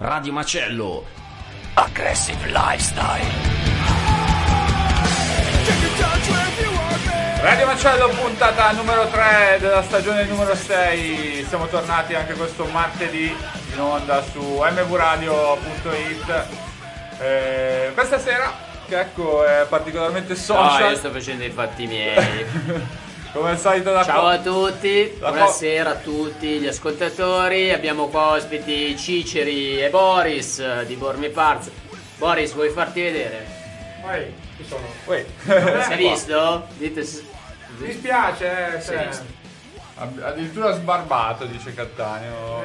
Radio Macello, Aggressive Lifestyle. Radio Macello, puntata numero 3 della stagione numero 6. Siamo tornati anche questo martedì in onda su mvradio.it. Questa sera Checco è particolarmente social. No, io sto facendo i fatti miei. Come al solito ciao a tutti, buonasera a tutti gli ascoltatori. Abbiamo qua ospiti Ciceri e Boris di Bormi Parts. Boris, vuoi farti vedere? Chi sono? Sei visto? Dite mi spiace, addirittura sbarbato, dice Cattaneo.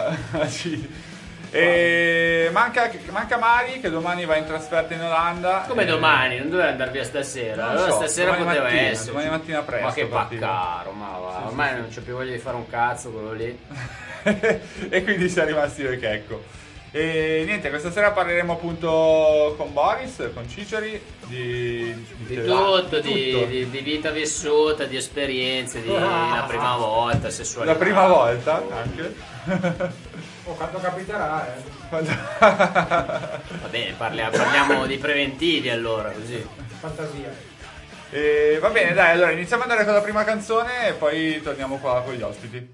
E manca Mari che domani va in trasferta in Olanda. Come domani? Non doveva andare via stasera. Allora stasera poteva essere. Domani mattina presto. Ma che paccaro, ma va. Ormai non c'è più voglia di fare un cazzo quello lì. E quindi siamo rimasti io e Checco. E niente, questa sera parleremo appunto con Boris, con Ciceri di tutto, di vita vissuta, di esperienze, di la prima volta, sessualità. La prima volta anche. Quando capiterà, Va bene, parliamo di preventivi allora, così. Fantasia. Va bene, dai, allora iniziamo ad andare con la prima canzone e poi torniamo qua con gli ospiti.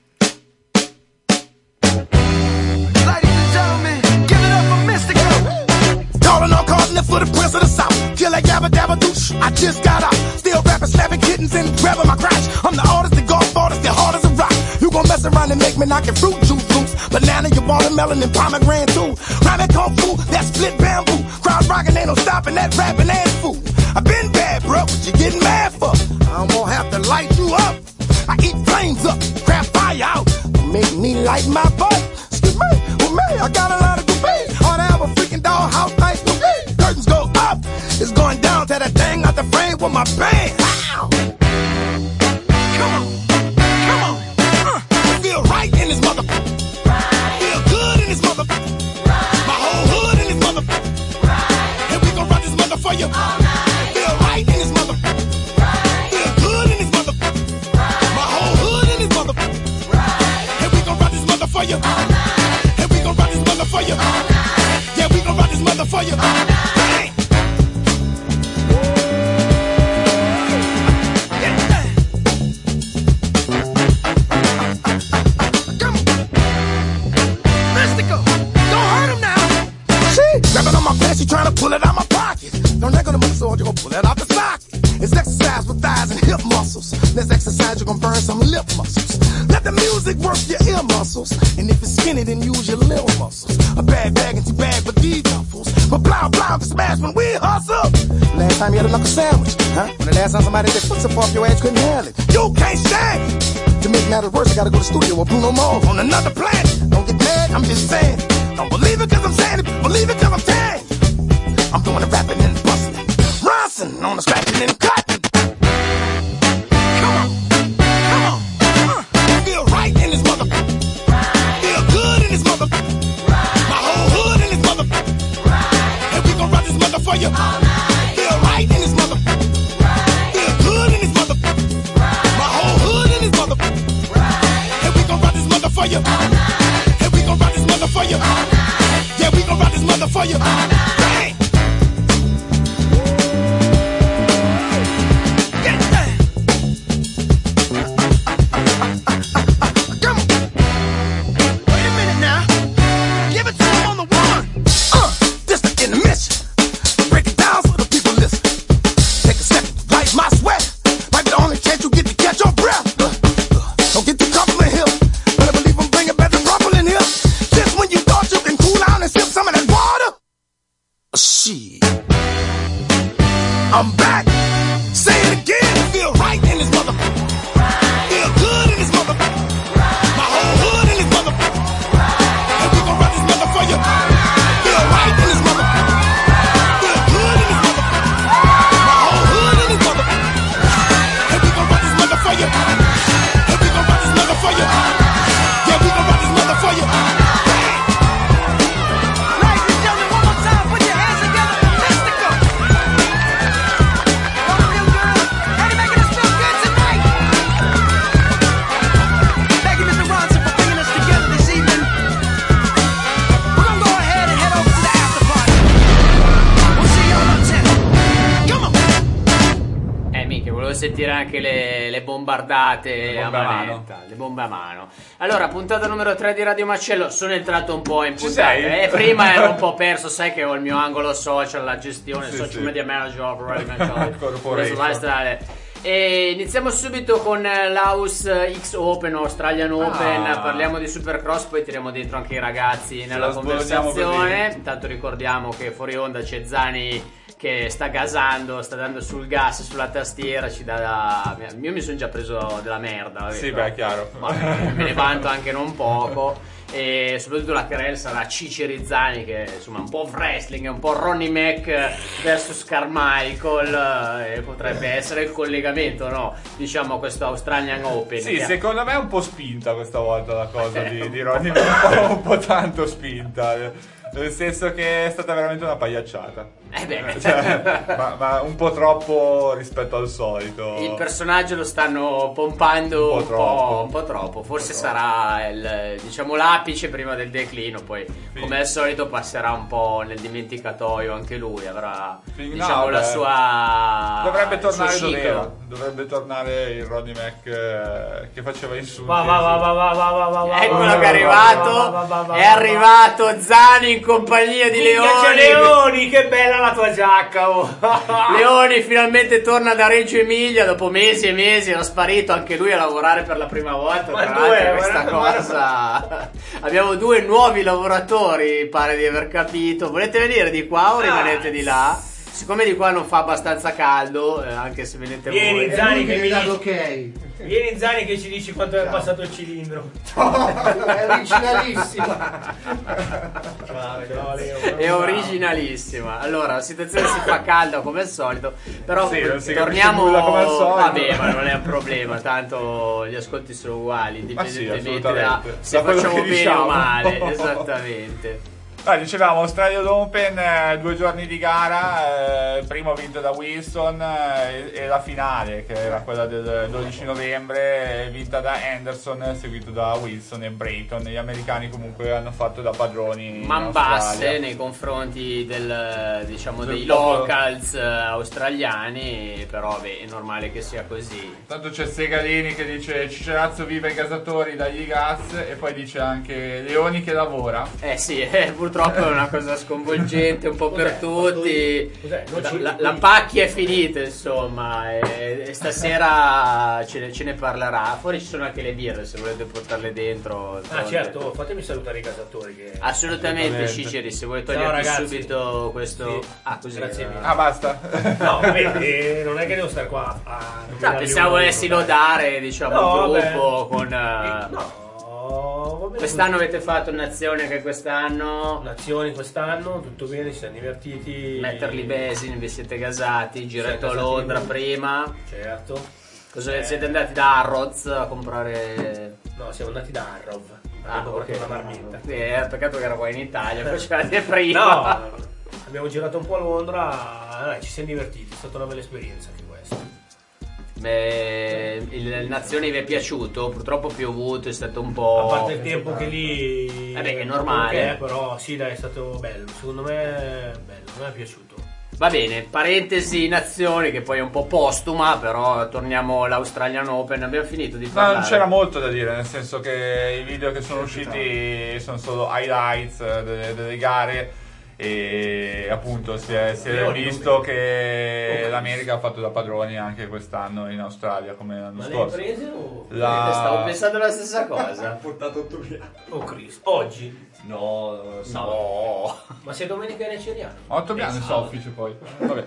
For the prince of the south, killer yabba dabba douche. I just got out, still rapping, slapping kittens and grabbing my crotch. I'm the artist, the golf artist, the hard as a rock. You gon' mess around and make me knock your fruit juice loose. Banana, your watermelon, and pomegranate too. Rhyming kung fu, that split bamboo. Crowd rockin', ain't no stopping that rapping ass fool. I been bad, bro, what you getting mad for? I'm gonna have to light you up. I eat flames up, crap fire out. Make me light my butt. Excuse me, with me, I got a lot of debate. Ought to have a freaking dollhouse nice to be. Curtains go up, it's going down to that thing out the frame with my band. Ow. Come on, feel right in this mother. Feel good in this mother. My whole hood in this mother. And we gon' run this mother for you. Feel right in this mother. Feel good in this mother. My whole hood in this mother. And we gon' run this mother for you. And we gon' run this mother for you. Yeah, we gon' run this mother for you. She trying to pull it out my pocket. Don't let go to my sword, you gon' pull it out the socket. It's exercise with thighs and hip muscles. Let's exercise, you gon' burn some lip muscles. Let the music work your ear muscles. And if it's skinny, then use your little muscles. A bag and two bag with these duffels. But blah to smash when we hustle. Last time you had a knuckle sandwich, huh? When the last time somebody that foot up off your ass couldn't handle it. You can't stand it. To make matters worse, I gotta go to the studio with Bruno Mars on another planet. Don't get mad, I'm just saying. Don't believe it cause I'm saying it, believe it cause I'm saying it. I'm doing the rapping and busting. Ronson on the scratching and cutting. Come on. Feel right in this mother. Feel good in this mother. My whole hood in this mother. And we gon' run this mother for you. Feel right in this mother. Feel good in this mother. My whole hood in this mother. And we gon' run this mother for you. And we gon' run this mother for you. Yeah, we gon' run this mother for you. Bang! I'm back. Say it again. Feel right in this mother. Feel good in this mother. My whole hood in this mother. And we gon' run this mother for you. Feel right in this mother. Feel good in this mother. My whole hood in this mother. And we gon' run this mother for you. And we gon' run this mother for you. Yeah, we gon' run this mother for you. Ladies and gentlemen, one more time, put your hands together. Mystical. Don't feel good. Are you making us feel good tonight? sentire anche le bombardate a manetta, le bombe a mano. Allora, puntata numero 3 di Radio Macello. Sono entrato un po' in puntata. Prima ero un po' perso, sai che ho il mio angolo social, la gestione, social media manager, lifestyle. E iniziamo subito con l'Aus X Open, Australian Open. Parliamo di Supercross, poi tiriamo dentro anche i ragazzi nella conversazione. Intanto ricordiamo che fuori onda c'è Zani che sta gasando, sta dando sul gas sulla tastiera, ci dà io mi sono già preso della merda. Sì, beh, chiaro. Ma me ne vanto anche non poco. E soprattutto la querela sarà Ciceri Zani, che insomma un po' wrestling, un po' Ronnie Mac versus Carmichael, e potrebbe essere il collegamento, no? Diciamo, a questo Australian Open. Sì, secondo me è un po' spinta questa volta la cosa di Ronnie Mac, un po' tanto spinta. Nel senso che è stata veramente una pagliacciata. Ma un po' troppo rispetto al solito. Il personaggio lo stanno pompando un po' troppo. Forse sarà diciamo l'apice prima del declino. Poi come al solito passerà un po' nel dimenticatoio anche lui. Avrà la sua. Dovrebbe tornare dov'era. Dovrebbe tornare il Ronnie Mac che faceva insulti. Va. Eccolo che è arrivato. È arrivato Zani in compagnia di Leoni. Leoni, che bella la tua giacca. Leoni finalmente torna da Reggio Emilia dopo mesi e mesi, era sparito anche lui a lavorare per la prima volta. Tra l'altro questa cosa abbiamo 2 nuovi lavoratori, pare di aver capito. Volete venire di qua o rimanete di là? Siccome di qua non fa abbastanza caldo, anche se venite voi. Zani che mi dà ok. Vieni Zani che ci dici quanto è passato il cilindro. È originalissima. È originalissima. Allora, la situazione si fa calda come al solito, però torniamo come al solito. Vabbè, ma non è un problema, tanto gli ascolti sono uguali, indipendentemente da se facciamo bene o male. Esattamente. Dicevamo Australian Open, 2 giorni di gara, primo vinto da Wilson e la finale, che era quella del 12 novembre, vinta da Anderson, seguito da Wilson e Brayton. Gli americani comunque hanno fatto da padroni man basse nei confronti dei locals australiani, però è normale che sia così. Tanto c'è Segalini che dice Cicerazzo viva i gasatori, dagli gas, e poi dice anche Leoni che lavora. Sì, purtroppo è una cosa sconvolgente un po' per tutti. La pacchia è finita, insomma, e stasera ce ne parlerà. Fuori ci sono anche le birre, se volete portarle dentro. Certo, fatemi salutare i gasatori che... Assolutamente, Ciceri, se vuoi toglierti subito questo. Sì. Così. Grazie mille. Basta. No, vabbè, non è che devo stare qua pensavo volessi lodare, diciamo, il gruppo con... Quest'anno avete fatto nazioni anche quest'anno? Nazioni quest'anno, tutto bene, ci siamo divertiti. Metterli Basin, vi siete gasati, giretto a Londra prima. Certo. Siete andati da Harrods a comprare? No, siamo andati da Harrow. Ok. Una marmitta. Peccato che era qua in Italia, facevate prima. No, abbiamo girato un po' a Londra, ci siamo divertiti, è stata una bella esperienza anche questa. Il Nazione vi è piaciuto? Purtroppo è piovuto, è stato un po'... A parte il tempo che lì... è normale. Però sì, dai, è stato bello. Secondo me è bello, a me è piaciuto. Va bene, parentesi nazioni che poi è un po' postuma, però torniamo all'Australian Open. Abbiamo finito di parlare. Non c'era molto da dire, nel senso che i video che sono usciti sono solo highlights delle gare. E appunto si è visto che l'America ha fatto da padroni anche quest'anno in Australia come l'anno scorso. Ma le hai prese o... Stavo pensando la stessa cosa. Ha portato 8 via. Oh Cristo, oggi? No. Ma se domenica è Ceriano? 8 piani soffice poi. Vabbè.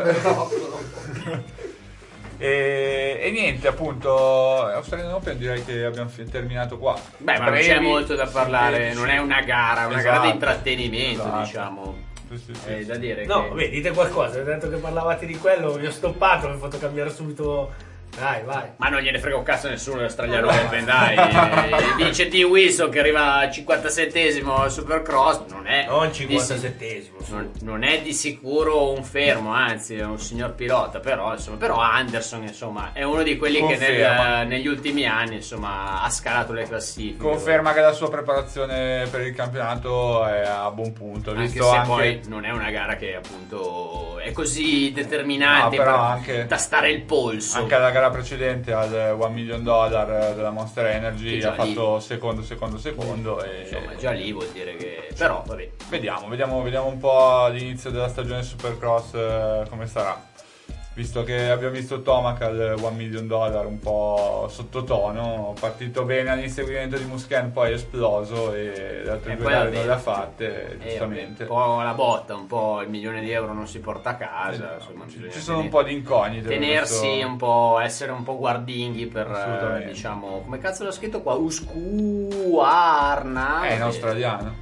E niente, appunto, Australian Open direi che abbiamo terminato qua. Ma non c'è molto da parlare, non è una gara, è una gara di intrattenimento, esatto. diciamo. Sì. Da dire No, che... vabbè, dite qualcosa, ho detto che parlavate di quello, vi ho stoppato, mi ho fatto cambiare subito Vai. Ma non gliene frega un cazzo a nessuno dell'Australian Open, dai. Vince T. Wilson che arriva al 57esimo al Supercross, non 57esimo. Non è di sicuro un fermo, anzi è un signor pilota, però Anderson insomma è uno di quelli che negli ultimi anni insomma ha scalato le classifiche. Conferma che la sua preparazione per il campionato è a buon punto, anche visto se anche... poi non è una gara che appunto è così determinante però per anche tastare il polso. Anche la gara precedente al $1 million della Monster Energy ha fatto secondo e insomma già lì vuol dire che però vabbè, vediamo un po' all'inizio della stagione Supercross come sarà, visto che abbiamo visto Tomac al $1 million un po' sottotono, partito bene all'inseguimento di Musken, poi è esploso e le altre due gare non le ha fatte, giustamente. Un po' la botta, un po' il €1 non si porta a casa, insomma, ci sono un po' di incognite, tenersi un po', essere un po' guardinghi per diciamo, come cazzo l'ho scritto qua, Husqvarna è in australiano.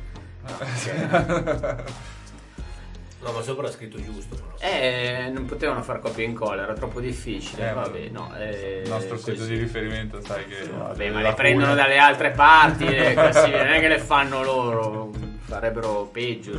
No, ma sopra è scritto giusto. Non potevano far copia e incolla, era troppo difficile. Vabbè, no. Il nostro sito di riferimento, sai che. Vabbè, ma le prendono dalle altre parti, non è che le fanno loro, farebbero peggio.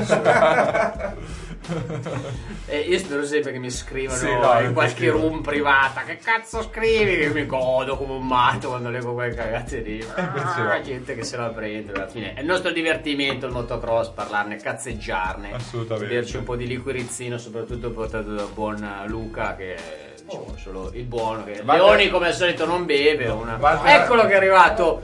Io spero sempre che mi scrivano in qualche room privata. Che cazzo scrivi? Che mi godo come un matto quando leggo quelle cagate lì. Gente che se la prende alla fine. È il nostro divertimento il motocross, parlarne, cazzeggiarne. Assolutamente. Berci un po' di liquirizzino, soprattutto portato da buon Luca che diciamo solo il buono che Leoni come al solito non beve. Eccolo che è arrivato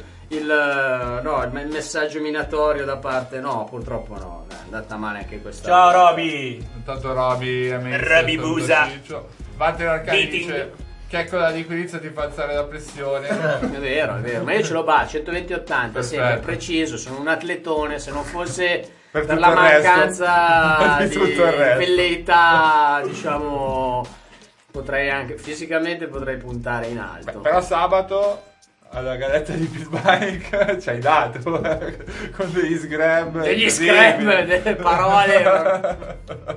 il messaggio minatorio da parte. No, purtroppo no, è andata male anche questa. Ciao Roby. Intanto Roby Busa Walter Arcani dice che con la liquirizia ti fa alzare la pressione. È vero, ma io ce l'ho 120-80, sempre preciso, sono un atletone, se non fosse per la mancanza di velleità, diciamo, potrei anche fisicamente potrei puntare in alto. Però sabato alla garetta di Pitbike ci hai dato con degli scrap, delle parole.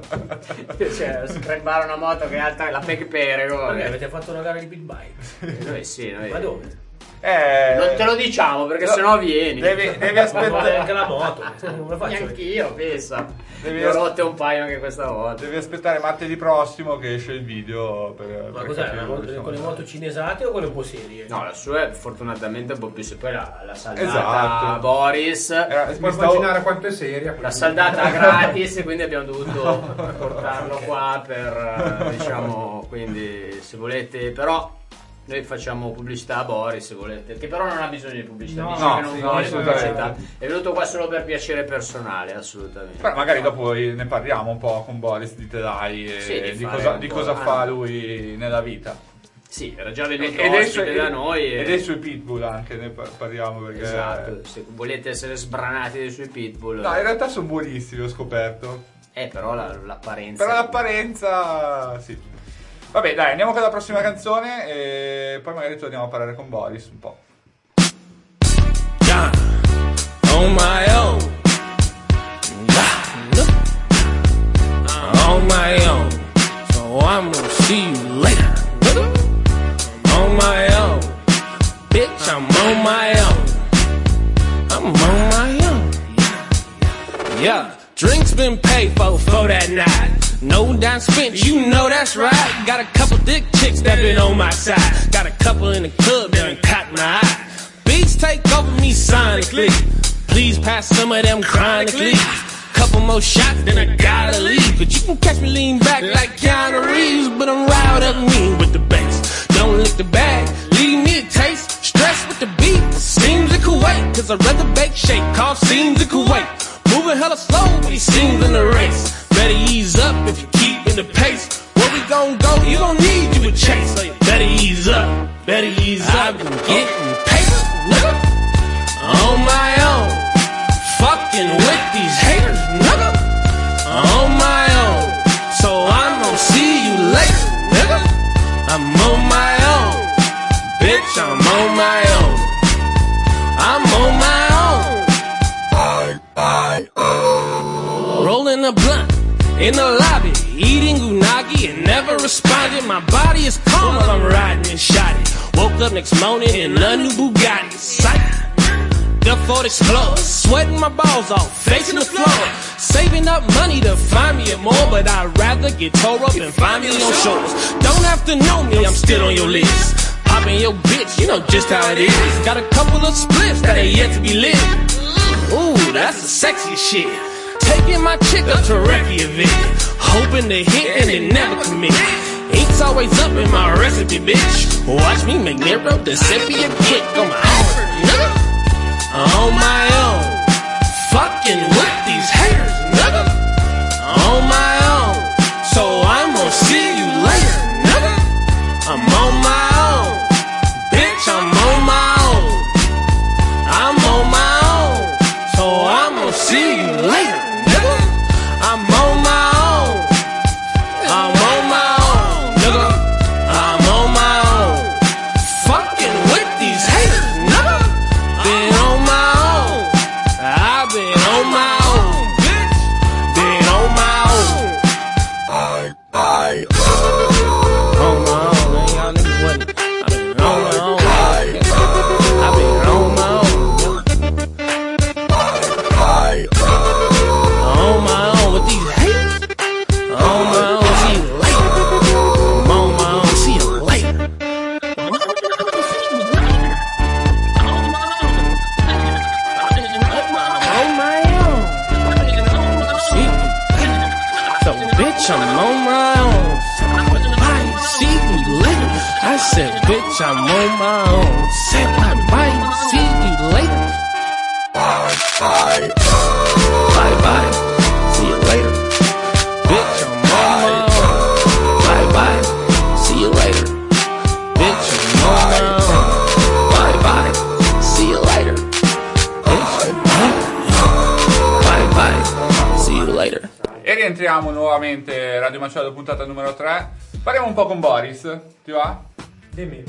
Cioè, scrambare una moto che è alta la fake pere. Avete fatto una gara di Pitbike? Noi sì, Ma dove? Non te lo diciamo perché sennò vieni. Devi aspettare anche la moto. Come faccio? Anch'io, pensa. Ne ho rotte un paio anche questa volta. Devi aspettare martedì prossimo che esce il video. Ma cos'è? Con le moto cinesate o con le un po' serie? No, la sua è fortunatamente un po' più. Poi la saldata Boris. Puoi immaginare quanto è seria. La saldata gratis, quindi abbiamo dovuto portarlo qua per diciamo. Quindi se volete, però. Noi facciamo pubblicità a Boris se volete, che però non ha bisogno di pubblicità, dice che non vuole pubblicità. È venuto qua solo per piacere personale, assolutamente. Però magari dopo ne parliamo un po' con Boris di telai e di cosa fa lui nella vita. Sì, era già venuto ospite da noi. E dei suoi pitbull anche ne parliamo perché... Esatto, se volete essere sbranati dei suoi pitbull. No, in realtà sono buonissimi, ho scoperto. Però l'apparenza... Però l'apparenza, sì. Vabbè, dai, andiamo con la prossima canzone e poi magari torniamo a parlare con Boris un po'. On my own. On my own. So I'm gonna see you later. On my own. Bitch, I'm on my own. I'm on my own. Yeah. Drinks been paid for that night. No dime spent, you know that's right. Got a couple thick chicks that been on my side. Got a couple in the club that done caught my eye. Beats take over me sonically. Please pass some of them chronically. Couple more shots, then I gotta leave. But you can catch me lean back like Keanu Reeves. But I'm riled up mean with the bass. Don't lick the bag, leave me a taste. Stress with the beat, seems it could wait. Cause I'd rather bake shake, call seems it could wait. Moving hella slow, but he seems in the race. Better ease up if you keep in the pace. Where we gon' go, you gon' need you a chase. So you better ease up, I've been getting paper, nigga. On my own, fucking with these haters, nigga. On my own, so I'm gon' see you later, nigga. I'm on my own, bitch, I'm on my own. I'm on my own. Rolling a blunt in the lobby, eating unagi and never responded. My body is calm while I'm riding and shot it. Woke up next morning in a new Bugatti. Sight. The Ford Explorer, sweating my balls off, facing the floor. Saving up money to find me a more, but I'd rather get tore up and find me on shores. Don't have to know me, I'm still on your list. Popping your bitch, you know just how it is. Got a couple of spliffs that ain't yet to be lit. Ooh, that's the sexiest shit. Taking my chick up to Reykjavik, hoping to hit and it never commit. Ink's always up in my recipe, bitch. Watch me make Nero the sepia kick on my own, nigga. On my own, fucking with these haters, nigga. On my own, so I'm gonna see you later, nigga. I'm on my own, bitch, I'm on my own. I'm on my own, so I'm gonna see you later, nigga. I'm on my own, I'm on my own, nigga. I'm on my own, fucking with these haters, nigga. Been on my own, I've been on my own, bitch. Been on my own. On my own, man. Y'all niggas wasn't. I've been on my own. I've been on my own. On my own with these haters. On my own, see you later. I'm on my own, see you later. On my own. See you later. So bitch, I'm on my own. Bye, see you later. I said, bitch, I'm on my own. Said bye, see you later. Bye bye, see you later. Bitch, I'm on my own. Bye bye, see you later. Bitch, I'm on my own. Bye bye, see you later. Bitch, I'm on my own. Bye bye, see you later. E rientriamo nuovamente, Radio Macello, puntata numero 3. Parliamo un po' con Boris, ti va? Dimmi.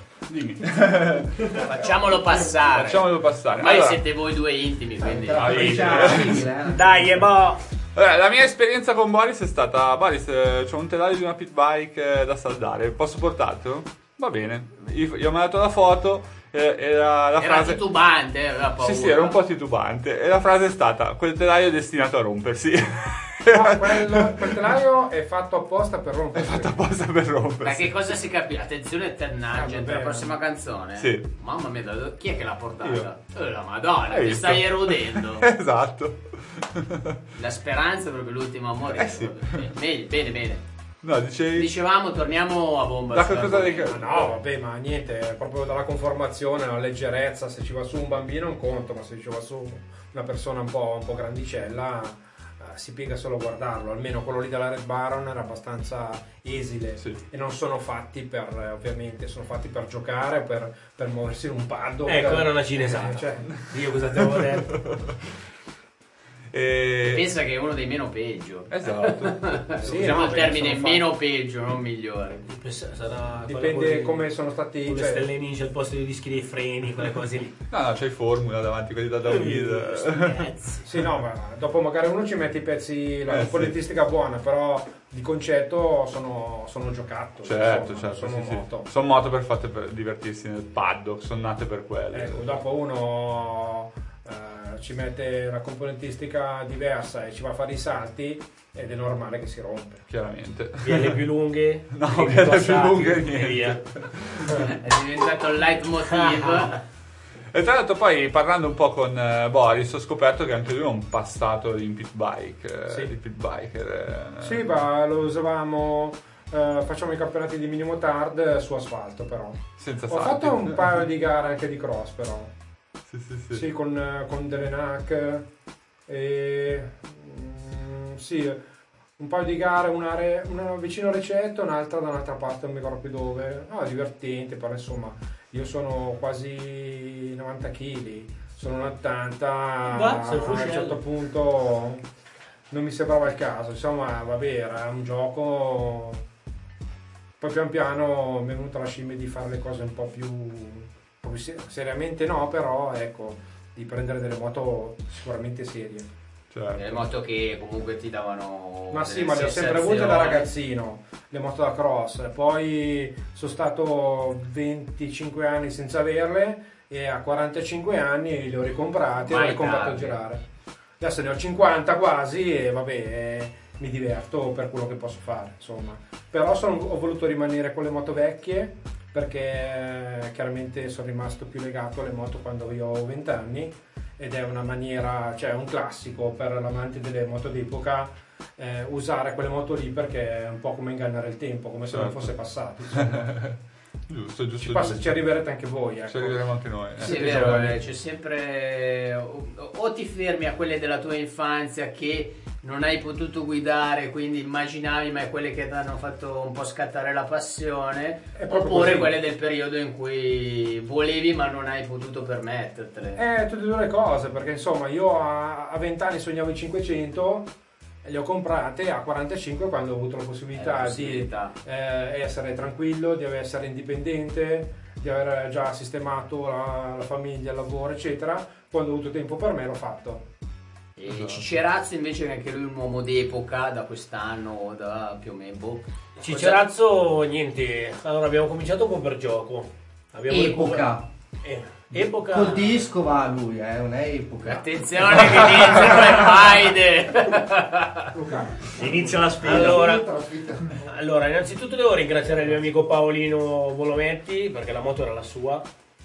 Facciamolo passare. Facciamolo passare. Ormai Allora, siete voi due intimi, quindi. Dai, boh. allora, la mia esperienza con Boris è stata: Boris, c'ho un telaio di una pit bike da saldare, posso portartelo? Va bene. Io mi ho dato la foto. Era la frase titubante, aveva paura. Sì, era un po' titubante. E la frase è stata: quel telaio è destinato a rompersi. No, quel telaio è fatto apposta per rompere. È fatto apposta per rompersi. Ma che cosa si capisce? Attenzione, Ternagent, vabbè. la prossima canzone. Sì. Mamma mia, chi è che l'ha portata? Io. La Madonna, Hai ti visto? stai erodendo. Esatto. La speranza è proprio l'ultimo amore. Sì. Bene. No, dicevi. Dicevamo, torniamo a bomba. Da cosa dei... No, vabbè, ma niente, proprio dalla conformazione, la leggerezza. Se ci va su un bambino è un conto, ma se ci va su una persona un po' grandicella, si piega solo a guardarlo. Almeno quello lì della Red Baron era abbastanza esile. Sì. E non sono fatti per, ovviamente, sono fatti per giocare, per muoversi in un paddock. Ecco, era una cinesata. Cioè, Io cosa ti avevo detto? Pensa che è uno dei meno peggio. Esatto. sì, Usiamo no, il termine sono meno peggio, non migliore. Sarà dipende come sono stati. con le Cioè, stelle ninja al posto dei dischi dei freni, quelle cose lì. No, c'hai Formula davanti, quelli da David. sì, no, ma dopo magari uno ci mette i pezzi, la sì. componentistica buona, però di concetto sono giocattoli. Certo, insomma, certo, sono sì, moto. Sono moto fatte per divertirsi nel paddock, sono nate per quello. Ecco, dopo uno ci mette la componentistica diversa e ci va a fare i salti ed è normale che si rompe. Chiaramente. Via le più lunghe, No, le via le più passate, lunghe e niente. via. È diventato il leitmotiv. E tra l'altro poi parlando un po' con Boris ho scoperto che anche lui è un passato in pit bike, Sì. di pit biker. Sì, ma lo usavamo, facciamo i campionati di minimotard su asfalto però. Senza Ho salti. fatto un paio di gare anche di cross però. Sì. Sì, con delle NAC e sì, un paio di gare, una vicino a Recetto, un'altra da un'altra parte, non mi ricordo più dove. No, divertente, però insomma, io sono quasi 90 kg, sono un 80, Va, sei a un fuscello. certo punto non mi sembrava il caso, insomma, vabbè, era un gioco. Poi pian piano mi è venuta la scimmia di fare le cose un po' più seriamente, no, però ecco, di prendere delle moto sicuramente serie. Certo. Le moto che comunque ti davano. Ma sì, delle ma le ho sempre avute da sensazioni. ragazzino. le moto da cross, poi sono stato 25 anni senza averle e a 45 anni le ho ricomprate e ho ricomprato a girare. Adesso ne ho 50 quasi e vabbè, mi diverto per quello che posso fare, insomma. Però ho voluto rimanere con le moto vecchie perché chiaramente sono rimasto più legato alle moto quando avevo 20 anni ed è una maniera, cioè un classico per l'amante delle moto d'epoca usare quelle moto lì, perché è un po' come ingannare il tempo, come se non fosse passato, insomma. Giusto. Ci arriverete anche voi, ecco. Ci arriveremo anche noi. Sì, è vero, c'è sempre o ti fermi a quelle della tua infanzia che non hai potuto guidare, quindi immaginavi, ma è quelle che ti hanno fatto un po' scattare la passione, oppure così. quelle del periodo in cui volevi ma non hai potuto permettertele. Tutte e due le cose, perché insomma io a 20 anni sognavo i 500, le ho comprate a 45 quando ho avuto la possibilità di essere tranquillo, di essere indipendente, di aver già sistemato la famiglia, il lavoro, eccetera. Quando ho avuto tempo per me l'ho fatto. E Cicerazzo invece è anche lui un uomo d'epoca da quest'anno o da più o meno. Cicerazzo niente, allora abbiamo cominciato un po' per gioco. Epoca. Epoca. Col disco va lui, non è epoca. Attenzione che iniziano le faide. Inizia la sfida. Allora, innanzitutto devo ringraziare il mio amico Paolino Volometti perché la moto era la sua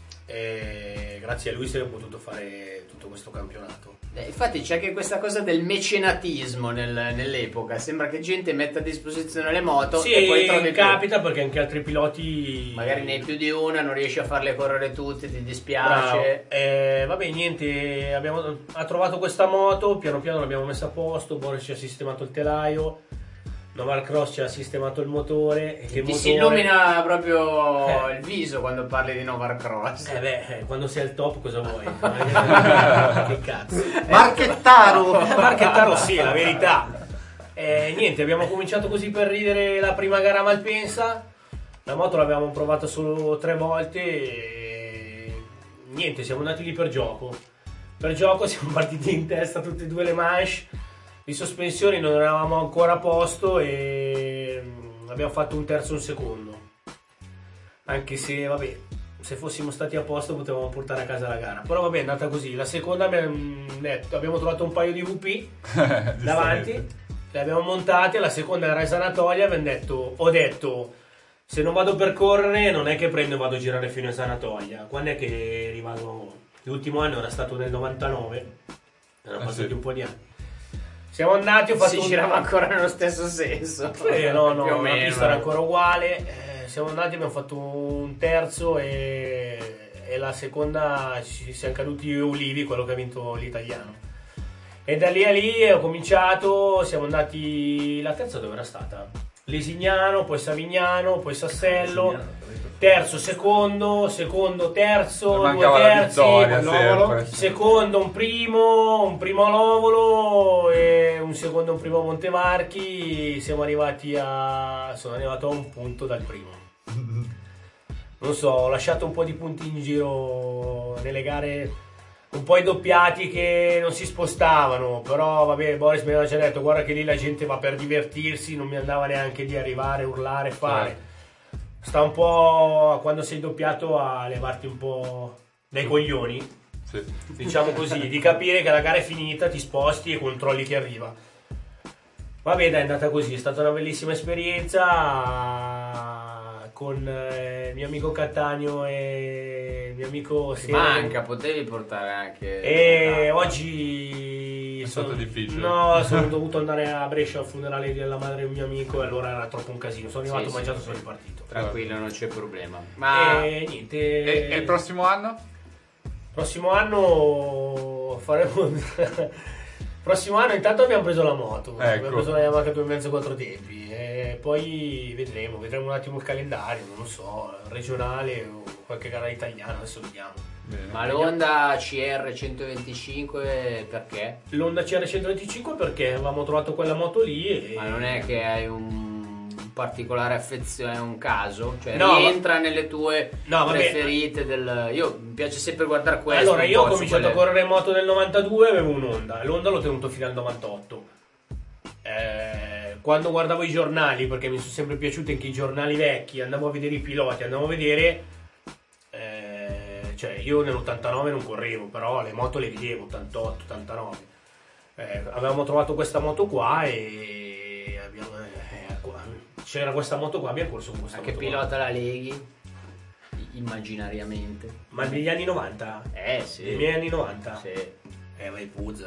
e grazie a lui si è potuto fare tutto questo campionato. Infatti c'è anche questa cosa del mecenatismo nell'epoca, sembra che gente metta a disposizione le moto sì, e poi trovi capita perché anche altri piloti magari ne hai più di una, non riesci a farle correre tutte, ti dispiace. Vabbè, niente, ha trovato questa moto, piano piano l'abbiamo messa a posto, Boris ci ha sistemato il telaio, Noval Cross ci ha sistemato il motore e ti si illumina proprio il viso quando parli di Noval Cross. Quando sei al top cosa vuoi? Che cazzo. Marchettaro sì, la verità. Niente, abbiamo cominciato così per ridere la prima gara a Malpensa. La moto l'abbiamo provata solo 3 volte e niente, siamo andati lì per gioco. Per gioco siamo partiti in testa tutte e due le manche. Di sospensioni non eravamo ancora a posto e abbiamo fatto un terzo e un secondo. Anche se, vabbè, se fossimo stati a posto potevamo portare a casa la gara. Però vabbè, è andata così. La seconda abbiamo trovato un paio di VP davanti, le abbiamo montate. La seconda era in sanatoria. Ho detto, se non vado per correre non è che prendo e vado a girare fino in sanatoria. Quando è che è arrivato? L'ultimo anno era stato nel 99, erano passati un po' di anni. Siamo andati, ho fatto girava ancora nello stesso senso. No, la pista era ancora uguale. Siamo andati, abbiamo fatto un terzo e la seconda ci siamo caduti io e Ulivi, quello che ha vinto l'italiano. E da lì a lì ho cominciato, siamo andati, la terza dove era stata? Lesignano, poi Savignano, poi Sassello. Terzo, secondo, terzo, 2 terzi, secondo un primo a Lovolo e un secondo un primo a Montevarchi. Sono arrivato a un punto dal primo. Non so, ho lasciato un po' di punti in giro nelle gare, un po' i doppiati che non si spostavano, però vabbè, Boris mi aveva già detto guarda che lì la gente va per divertirsi, non mi andava neanche di arrivare, urlare, fare. Sta un po' quando sei doppiato a levarti un po' dai coglioni, sì. Diciamo così, di capire che la gara è finita, ti sposti e controlli chi arriva. Vabbè, dai, è andata così, è stata una bellissima esperienza con il mio amico Cattaneo e il mio amico Manca, potevi portare anche. E oggi è stato difficile. No, sono dovuto andare a Brescia al funerale della madre di un mio amico e allora era troppo un casino. Sono arrivato, ho mangiato, sono ripartito. Tranquillo, non c'è problema. Ma niente. E il prossimo anno? Prossimo anno faremo. Prossimo anno intanto abbiamo preso la moto, abbiamo preso la Yamaha 2,5 4 tempi e poi vedremo un attimo il calendario, non lo so, regionale o qualche gara italiana, adesso vediamo. Bene. Ma l'Honda CR 125 perché? L'Honda CR 125 perché avevamo trovato quella moto lì e... Ma non è che hai un particolare affezione, è un caso? Cioè no, rientra nelle tue preferite io mi piace sempre guardare questo. Allora io ho cominciato a correre in moto nel 92, avevo un Honda, l'Honda l'ho tenuto fino al 98. quando guardavo i giornali, perché mi sono sempre piaciuti anche i giornali vecchi, andavo a vedere i piloti, andavo a vedere, cioè io nell'89 non correvo, però le moto le vedevo, 88, 89. Avevamo trovato questa moto qua e c'era questa moto qua, abbiamo corso con questa moto. Che pilota la leghi? Immaginariamente. Ma negli anni 90? Sì. Nei miei anni 90? Sì. Vai Puzza.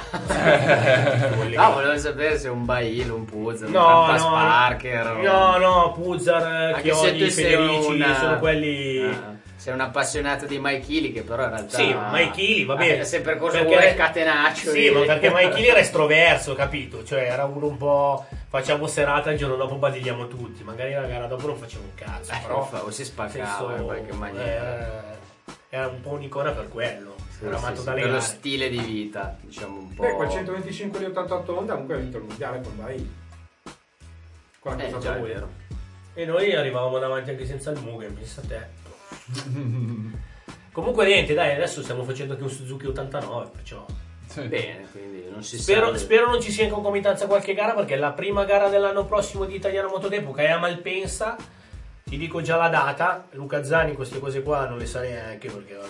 No, volevo sapere se un Bail, un Puzza, un no, Sparker. No, Puzzar, Chiodi, Federici, sono quelli... Sei un appassionato di Maikili, che però in realtà... Sì, Maikili, va bene. Si è percorso pure il catenaccio. Sì, ma perché Maikili era estroverso, capito? Cioè era uno un po'... Facciamo serata, il giorno dopo badigliamo tutti. Magari la gara dopo non facciamo un cazzo, però... O si spaccava in qualche maniera. Era un po' un'icona per quello. Era amato dalle per gare. lo stile di vita, diciamo un po'. Quel 125 di 88 Honda comunque ha vinto il mondiale con Bail. Quando è stato lui. Vero. E noi arrivavamo davanti anche senza il Mugen, pensa a te. Comunque niente, dai, adesso stiamo facendo anche un Suzuki 89, perciò... Sì. Bene, quindi non si spero non ci sia in concomitanza qualche gara, perché la prima gara dell'anno prossimo di Italiano Motodepo, che è a Malpensa, ti dico già la data. Luca Zani queste cose qua non le sa neanche, perché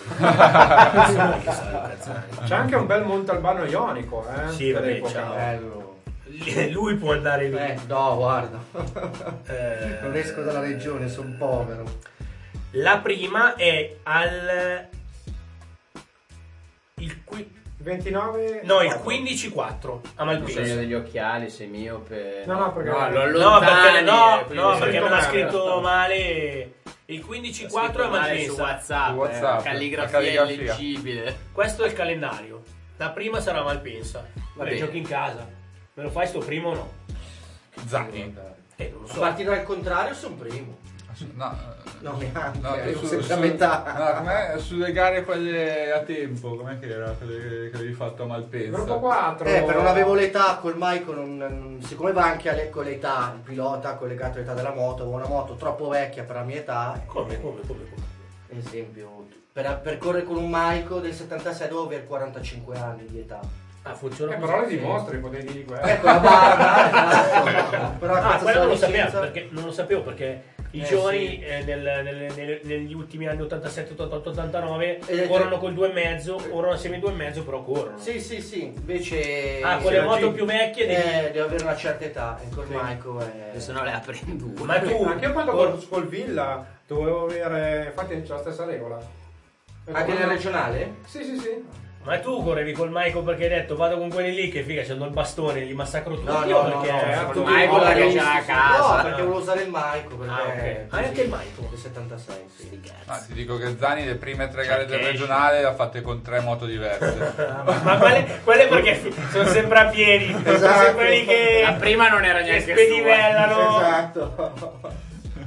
c'è anche un bel Montalbano ionico, sì, vabbè, bello. Lui può andare lì. No, guarda. Non esco dalla regione, sono povero. La prima è al 29? No, il 15-4 a Malpensa. Segno degli occhiali, sei miope. No, perché perché me l'ha scritto male. Il 15-4 a Malpensa. Su WhatsApp. Calligrafia illeggibile. Questo è il calendario. La prima sarà a Malpensa. Vabbè, giochi in casa. Me lo fai sto primo o no? Zani. Non lo so. Partito al contrario, sono primo. No, neanche. tu sempre a metà. No, com'è sulle gare quelle a tempo, com'è che era? Quelle che avevi fatto a Malpensa. Gruppo 4. Per non avevo l'età col Michael, siccome va anche con l'età, il pilota collegato all'età della moto, avevo una moto troppo vecchia per la mia età. Come? Esempio, per correre con un Michael del 76 dovevo avere 45 anni di età. Funziona così. Però le dimostri, potevi dire quello. Ecco la barra, però quello non lo sapevo perché i giovani negli ultimi anni 87, 88, 89 corrono col 2,5, corrono assieme 2,5, però corrono. Sì, invece con le moto più vecchie devi avere una certa età, ecco il Michael se no le apri in due. Ma tu anche io quando col Villa dovevo avere, infatti c'è la stessa regola. Anche nel regionale? Sì. Ma tu correvi col Michael perché hai detto vado con quelli lì che figa, c'hanno il bastone, li massacro tutti? Perché Michael che c'ha a casa. No, perché volevo usare il Michael. Perché anche il Michael del 76, sì. Ti dico che Zani le prime 3 gare del regionale le ha fatte con 3 moto diverse. Ma quelle perché sono sempre a piedi. Esatto. Sono quelli che la prima non era neanche spedivellano. Esatto.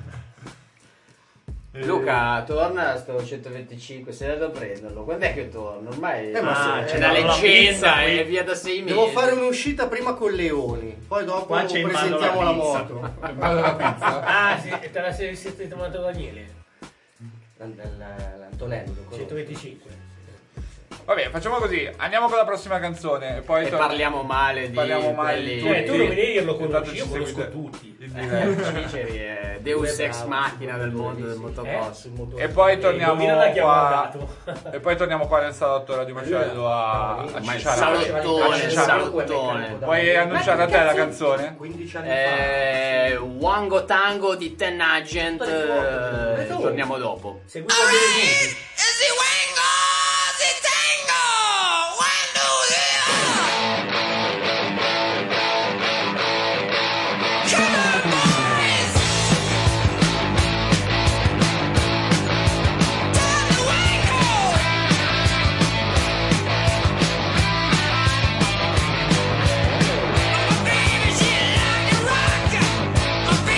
Luca, torna a sto 125, sei andato a prenderlo. Quando è che torna? Ormai c'è una una leggenda pizza, e via da 6 mesi. Devo fare un'uscita prima con Leoni, poi dopo Qua c'è in mano presentiamo la la moto. La pizza. Sì, te la siete tomato Daniele. L'Antonello. 125. Vabbè, facciamo così, andiamo con la prossima canzone e poi parliamo male di quelli. Tu non mi devi dirlo conosci, io conosco tutti. Ciceri è Deus ex machina del mondo del motocross. E poi torniamo qua. E poi torniamo qua nel salotto Radio Macello a cicciare. Salottone. Puoi annunciare a te la canzone? 15 anni fa. Wango Tango di Ten Agent. Torniamo dopo. Seguiamo bene.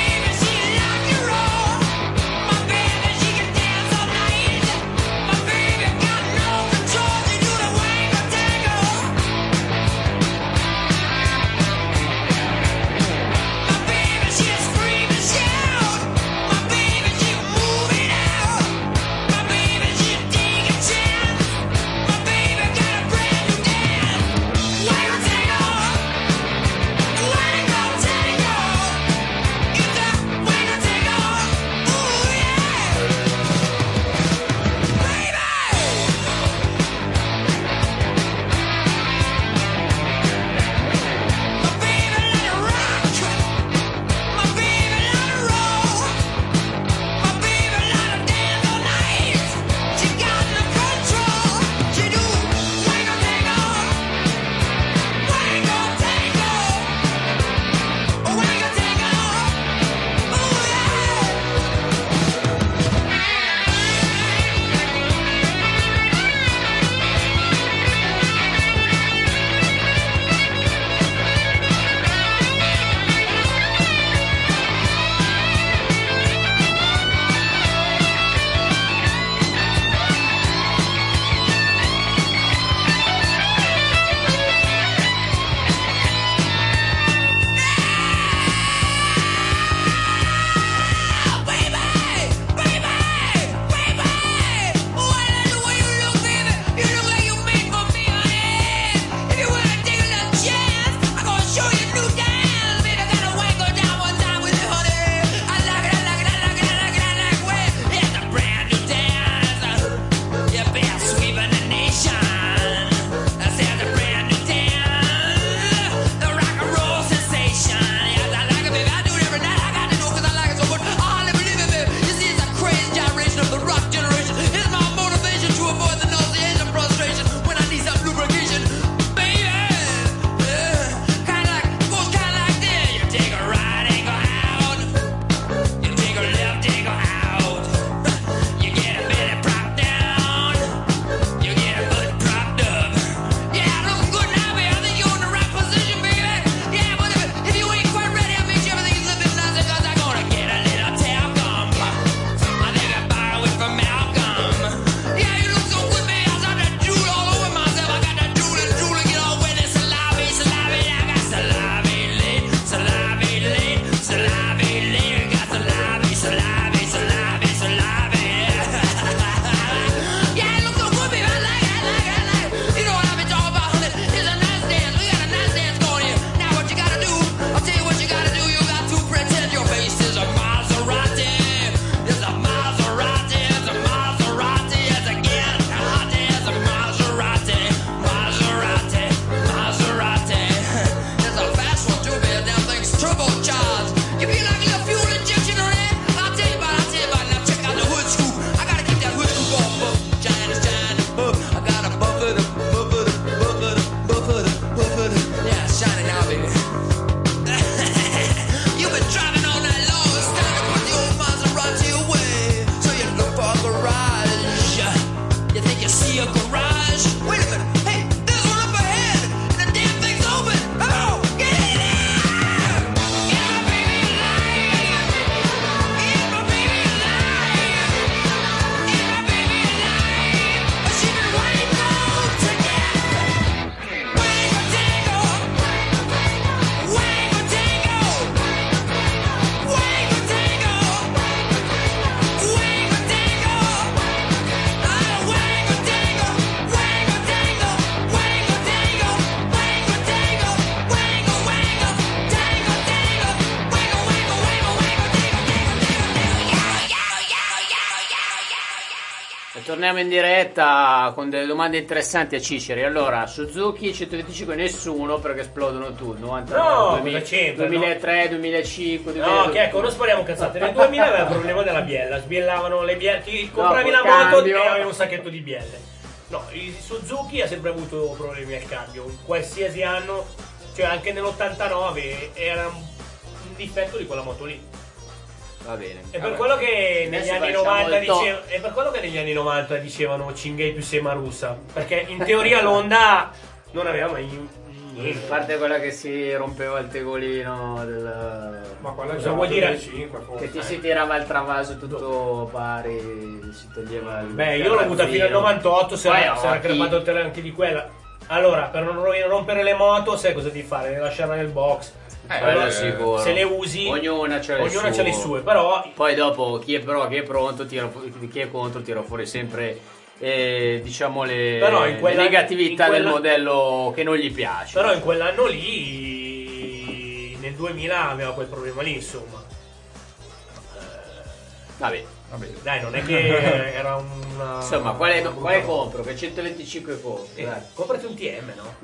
My baby, she can dance all night. My baby. torniamo in diretta con delle domande interessanti a Ciceri. Allora, Suzuki 125 nessuno perché esplodono tutti. 99, 2003, 2005, 2000. No, che ecco, non spariamo cazzate. Nel 2000 aveva il problema della biella, sbiellavano le bielle, ti compravi la moto e avevi un sacchetto di bielle. No, il Suzuki ha sempre avuto problemi al cambio, qualsiasi anno, cioè anche nell'89 era un difetto di quella moto lì. Va bene. È per quello che negli anni 90 è per quello che negli anni 90 dicevano Cingay più Semarusa, perché in teoria l'Honda non aveva mai niente. A parte quella che si rompeva il tegolino ma quella cosa vuol dire? 5, che ti si tirava il travaso tutto pari, si toglieva il io l'ho avuta fino al 98, se era crepato il tele anche di quella. Allora, per non rompere le moto, sai cosa devi fare? Devi lasciarla nel box. Quello sicuro. Se le usi, ognuna c'ha le sue, però poi dopo chi è pronto chi è contro tira fuori sempre diciamo le negatività del modello che non gli piace. Però in quell'anno lì nel 2000 aveva quel problema lì, insomma. Vabbè. Dai, non è che era una... Insomma, quale compro? Che 125 compri? Comprati un TM, no?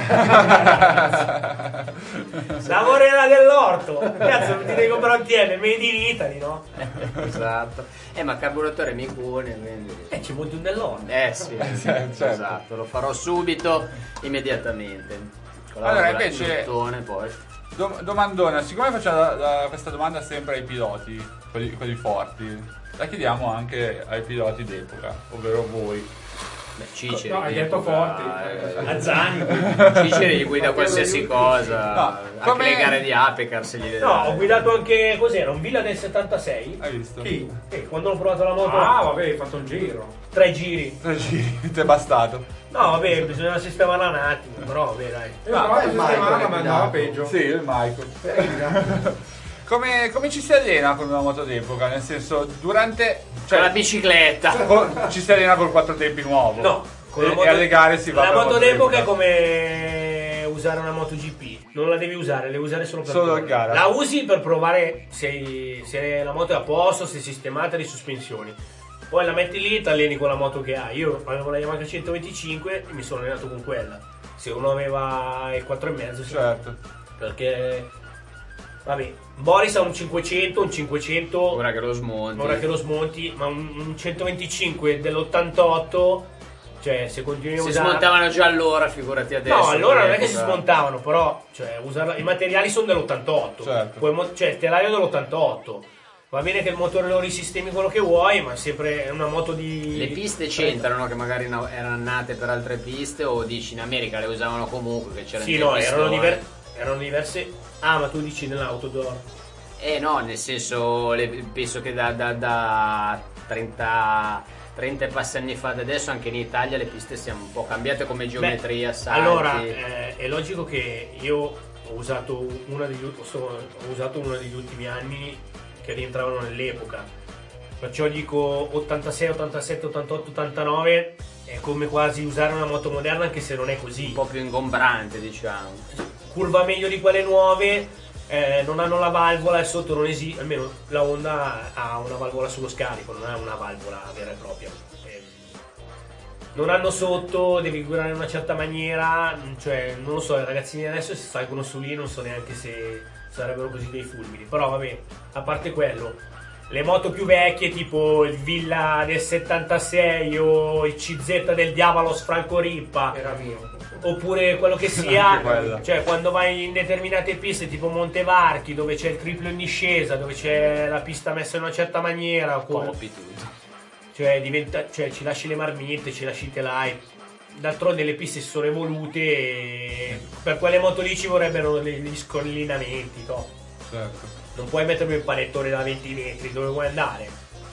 La morena dell'orto. Cazzo, ti devi comprare un TM, made in Italy, no? Esatto. Ma carburatore micone, quindi... ci monti un dell'orto. Sì, certo. Esatto, lo farò subito, immediatamente. Allora, invece... Poi. Domandona, siccome facciamo questa domanda sempre ai piloti, quelli forti, la chiediamo anche ai piloti d'epoca, ovvero voi. Ciceri, no, hai detto forti. Azzani. Ciceri gli guida qualsiasi cosa, anche le gare di Apecar se gli vede. No, ho guidato anche, cos'era, un Villa del 76. Hai visto? Chi? Quando ho provato la moto. Vabbè, hai fatto un giro. 3 giri. Ti è bastato. No, vabbè, bisogna sistemarla un attimo, però vabbè, dai. Ma andava peggio. Sì, io e Michael. Come ci si allena con una moto d'epoca? Nel senso, durante... Cioè la bicicletta. Ci si allena col 4 tempi nuovo. No, e alle gare si va. La moto d'epoca è come usare una moto GP. Non la devi usare, la devi usare solo per gara. La usi per provare se la moto è a posto, se è sistemata le sospensioni. Poi la metti lì e ti alleni con la moto che hai. Io avevo la Yamaha 125 e mi sono allenato con quella. Se uno aveva il 4,5, certo. Perché vabbè, Boris ha un 500 ora che lo smonti, ma un 125 dell'88, cioè se continui a usare... Si smontavano già allora, figurati adesso. No, allora non è che si smontavano, però cioè, i materiali sono dell'88, certo. Cioè il telaio dell'88. Va bene che il motore lo risistemi quello che vuoi, ma sempre è una moto di... Le piste c'entrano, che magari erano nate per altre piste, o dici in America le usavano comunque, che c'erano... Sì, no, erano diverse. Ah, ma tu dici nell'outdoor? No, nel senso, penso che da 30 e passi anni fa ad adesso anche in Italia le piste siano un po' cambiate come geometria, salti. Allora, è logico che io ho usato uno degli ultimi anni che rientravano nell'epoca. Perciò dico 86, 87, 88, 89 è come quasi usare una moto moderna, anche se non è così. Un po' più ingombrante, diciamo. Curva meglio di quelle nuove, non hanno la valvola e sotto non esiste, almeno la Honda ha una valvola sullo scarico, non ha una valvola vera e propria. Non hanno sotto, devi guidare in una certa maniera, cioè non lo so, i ragazzini adesso si salgono su lì, non so neanche se sarebbero così dei fulmini, però vabbè, a parte quello, le moto più vecchie tipo il Villa del 76 o il CZ del Diavalos Franco Rippa era mio, oppure quello che sia, cioè quando vai in determinate piste tipo Montevarchi dove c'è il triplo in discesa, dove c'è la pista messa in una certa maniera, cioè ci lasci le marmitte, ci lasci i telai. D'altronde le piste si sono evolute e per quelle moto lì ci vorrebbero gli scollinamenti, no? Certo. Non puoi mettermi un panettone da 20 metri dove vuoi andare.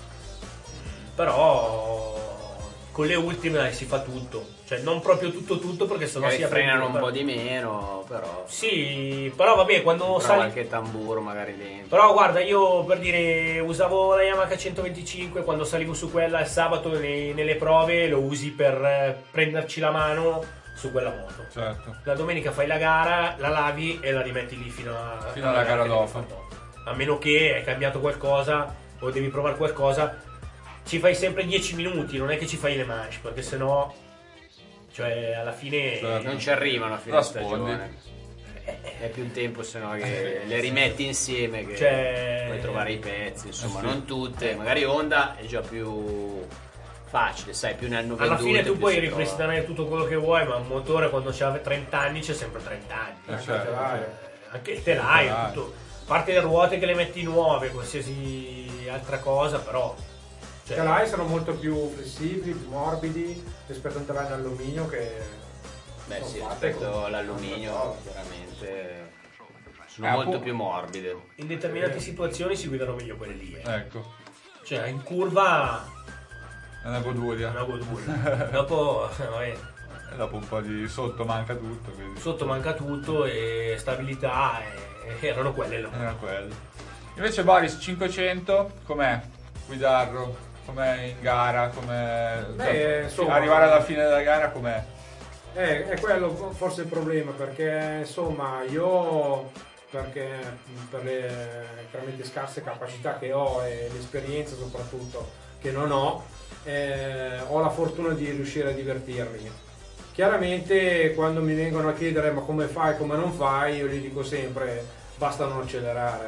Però con le ultime si fa tutto, cioè non proprio tutto perché sennò si frenano un po' di meno, però sì, però vabbè, quando sali qualche tamburo magari dentro. Però guarda, io per dire usavo la Yamaha 125, quando salivo su quella il sabato nelle prove lo usi per prenderci la mano su quella moto. Certo. La domenica fai la gara, la lavi e la rimetti lì fino alla gara dopo. A meno che hai cambiato qualcosa o devi provare qualcosa. ci fai sempre 10 minuti, non è che ci fai le manche, perché sennò, cioè alla fine non ci arrivano a fine stagione. È più un tempo sennò che le rimetti insieme che puoi trovare i pezzi, insomma, non tutte, magari Honda è già più facile, sai, più ne hanno vendute. Alla fine tu puoi ripristinare tutto quello che vuoi, ma un motore quando c'ha 30 anni c'è sempre 30 anni. Anche il telaio, tutto. A parte le ruote che le metti nuove, qualsiasi altra cosa, però. I telai sono molto più flessibili, più morbidi rispetto a un telaio in alluminio che. Beh sì, rispetto all'alluminio veramente sono molto più morbide. In determinate situazioni si guidano meglio quelle lì. Ecco. Cioè in curva è una goduria. Dopo vabbè. Dopo un po' di sotto manca tutto. Quindi. Sotto manca tutto e stabilità erano quelle. Erano quelle. Invece Boris 500 com'è guidarlo? Com'è in gara? Com'è insomma, arrivare alla fine della gara com'è? È quello forse il problema, perché insomma io per le veramente scarse capacità che ho e l'esperienza soprattutto che non ho la fortuna di riuscire a divertirmi. Chiaramente quando mi vengono a chiedere ma come fai, come non fai, io gli dico sempre basta non accelerare.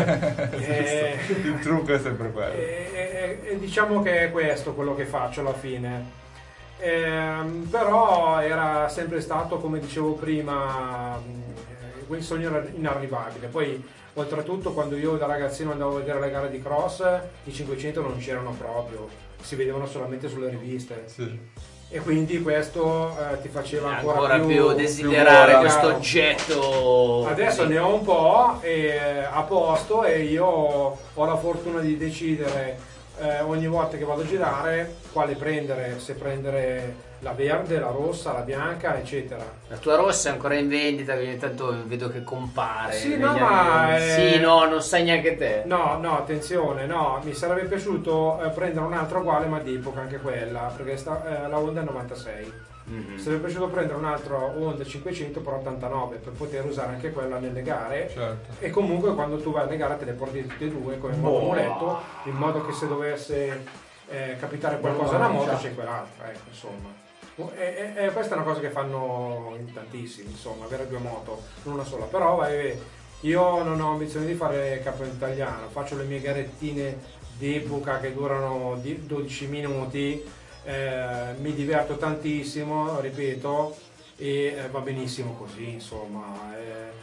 Il trucco è sempre quello. E diciamo che è questo quello che faccio alla fine. Però era sempre stato, come dicevo prima, quel sogno inarrivabile. Poi oltretutto quando io da ragazzino andavo a vedere le gare di cross, i 500 non c'erano proprio, si vedevano solamente sulle riviste. Sì. E quindi questo ti faceva ancora più desiderare questo oggetto. Adesso ne ho un po' a posto e io ho la fortuna di decidere ogni volta che vado a girare quale prendere, se prendere la verde, la rossa, la bianca, eccetera. La tua rossa è ancora in vendita, che ogni tanto vedo che compare. Sì, no, ma sì, no, non sai neanche te. No, attenzione, no, mi sarebbe piaciuto prendere un'altra uguale ma di epoca anche quella, perché la Honda è 96. Mi sarebbe piaciuto prendere un altro Honda 500 per 89 per poter usare anche quella nelle gare. Certo. E comunque quando tu vai alle gare te le porti tutte e due come modo muletto, in modo che se dovesse capitare qualcosa alla moto c'è quell'altra, ecco, insomma. E questa è una cosa che fanno in tantissimi, insomma, avere due moto, non una sola. Però io non ho ambizione di fare campione italiano, faccio le mie garettine d'epoca che durano 12 minuti, mi diverto tantissimo, ripeto, e va benissimo così, insomma.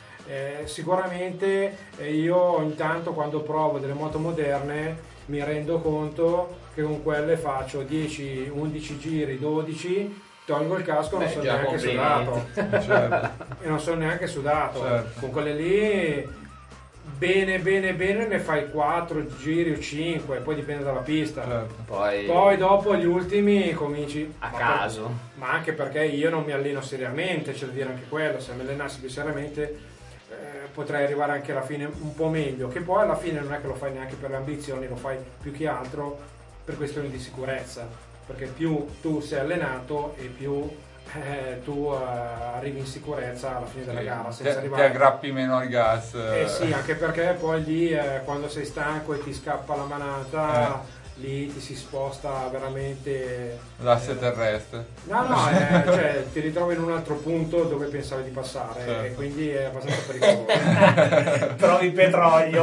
Sicuramente io intanto quando provo delle moto moderne mi rendo conto che con quelle faccio 10, 11 giri, 12, tolgo il casco e non sono neanche sudato. Certo. E non sono neanche sudato. Certo. Con quelle lì bene ne fai 4 giri o 5, poi dipende dalla pista. Certo. Poi dopo gli ultimi cominci a caso. Ma anche perché io non mi alleno seriamente, c'è da dire anche quello, se mi allenassi più seriamente potrei arrivare anche alla fine un po' meglio, che poi alla fine non è che lo fai neanche per le ambizioni, lo fai più che altro per questioni di sicurezza, perché più tu sei allenato e più tu arrivi in sicurezza alla fine della gara senza arrivare... ti aggrappi meno al gas. Sì, anche perché poi lì quando sei stanco e ti scappa la manata lì ti si sposta veramente l'asse terrestre. Cioè ti ritrovi in un altro punto dove pensavi di passare. Certo. E quindi è abbastanza pericoloso. Trovi petrolio.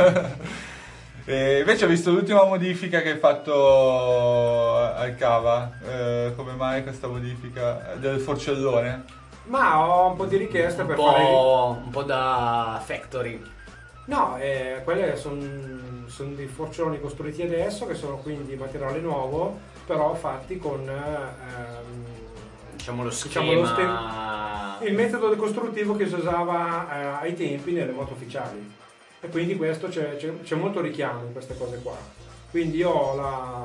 E invece ho visto l'ultima modifica che hai fatto al Cava. Come mai questa modifica del forcellone? Ma ho un po' di richieste per fare un po' da factory. No, quelle sono dei forcelloni costruiti adesso, che sono quindi materiale nuovo, però fatti con diciamo lo schema, il metodo costruttivo che si usava ai tempi nelle moto ufficiali. E quindi questo c'è molto richiamo in queste cose qua. Quindi io ho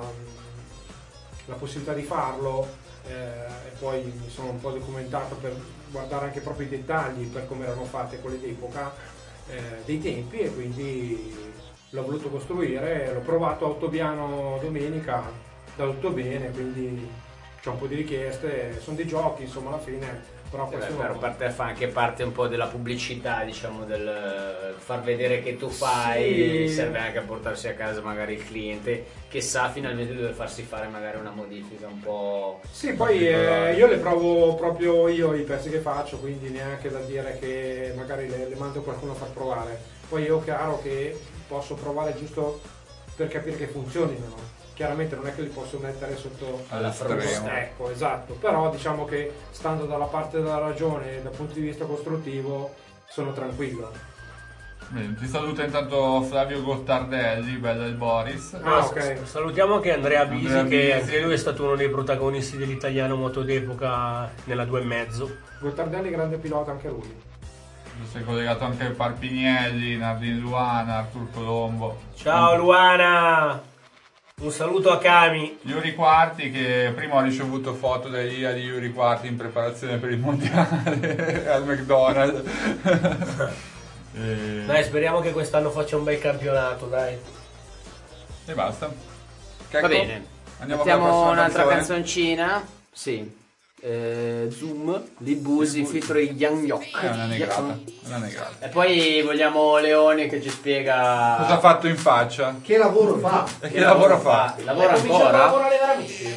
la possibilità di farlo e poi mi sono un po' documentato per guardare anche proprio i dettagli per come erano fatte quelle d'epoca. Dei tempi, e quindi l'ho voluto costruire, l'ho provato a Ottobiano domenica, da tutto bene, quindi c'ho un po' di richieste, sono dei giochi, insomma alla fine Però questo però per te fa anche parte un po' della pubblicità, diciamo, del far vedere che tu fai, sì. serve anche a portarsi a casa magari il cliente che sa finalmente dove farsi fare magari una modifica un po'. Sì, poi io le provo proprio io i pezzi che faccio, quindi neanche da dire che magari le mando qualcuno a far provare. Poi io chiaro che posso provare giusto per capire che funzionino, no? Chiaramente non è che li posso mettere sotto alla frusta. Ecco, esatto, però diciamo che stando dalla parte della ragione dal punto di vista costruttivo sono tranquillo. Bene, ti saluta intanto Flavio Gottardelli, bello il Boris. Ok. Salutiamo anche Andrea Bisi, Andrea che Bisi. anche lui è stato uno dei protagonisti dell'italiano moto d'epoca nella 2,5. Gottardelli grande pilota anche lui. Sei collegato anche a Parpinielli, Nardin Luana, Artur Colombo. Ciao Luana! Un saluto a Cami. Yuri Quarti, che prima ho ricevuto foto dell'IA di Yuri Quarti in preparazione per il mondiale al McDonald's. Dai, speriamo che quest'anno faccia un bel campionato, dai. E basta. Va bene, Andiamo con la mettiamo prossima un'altra canzone. canzoncina. Sì. Zoom di Busi featuring Young Yok. È una negrata. E poi vogliamo Leone che ci spiega Cosa ha fatto in faccia? Che lavoro fa? Che lavoro fa? Lavora Cominciamo a ancora? lavorare veramente.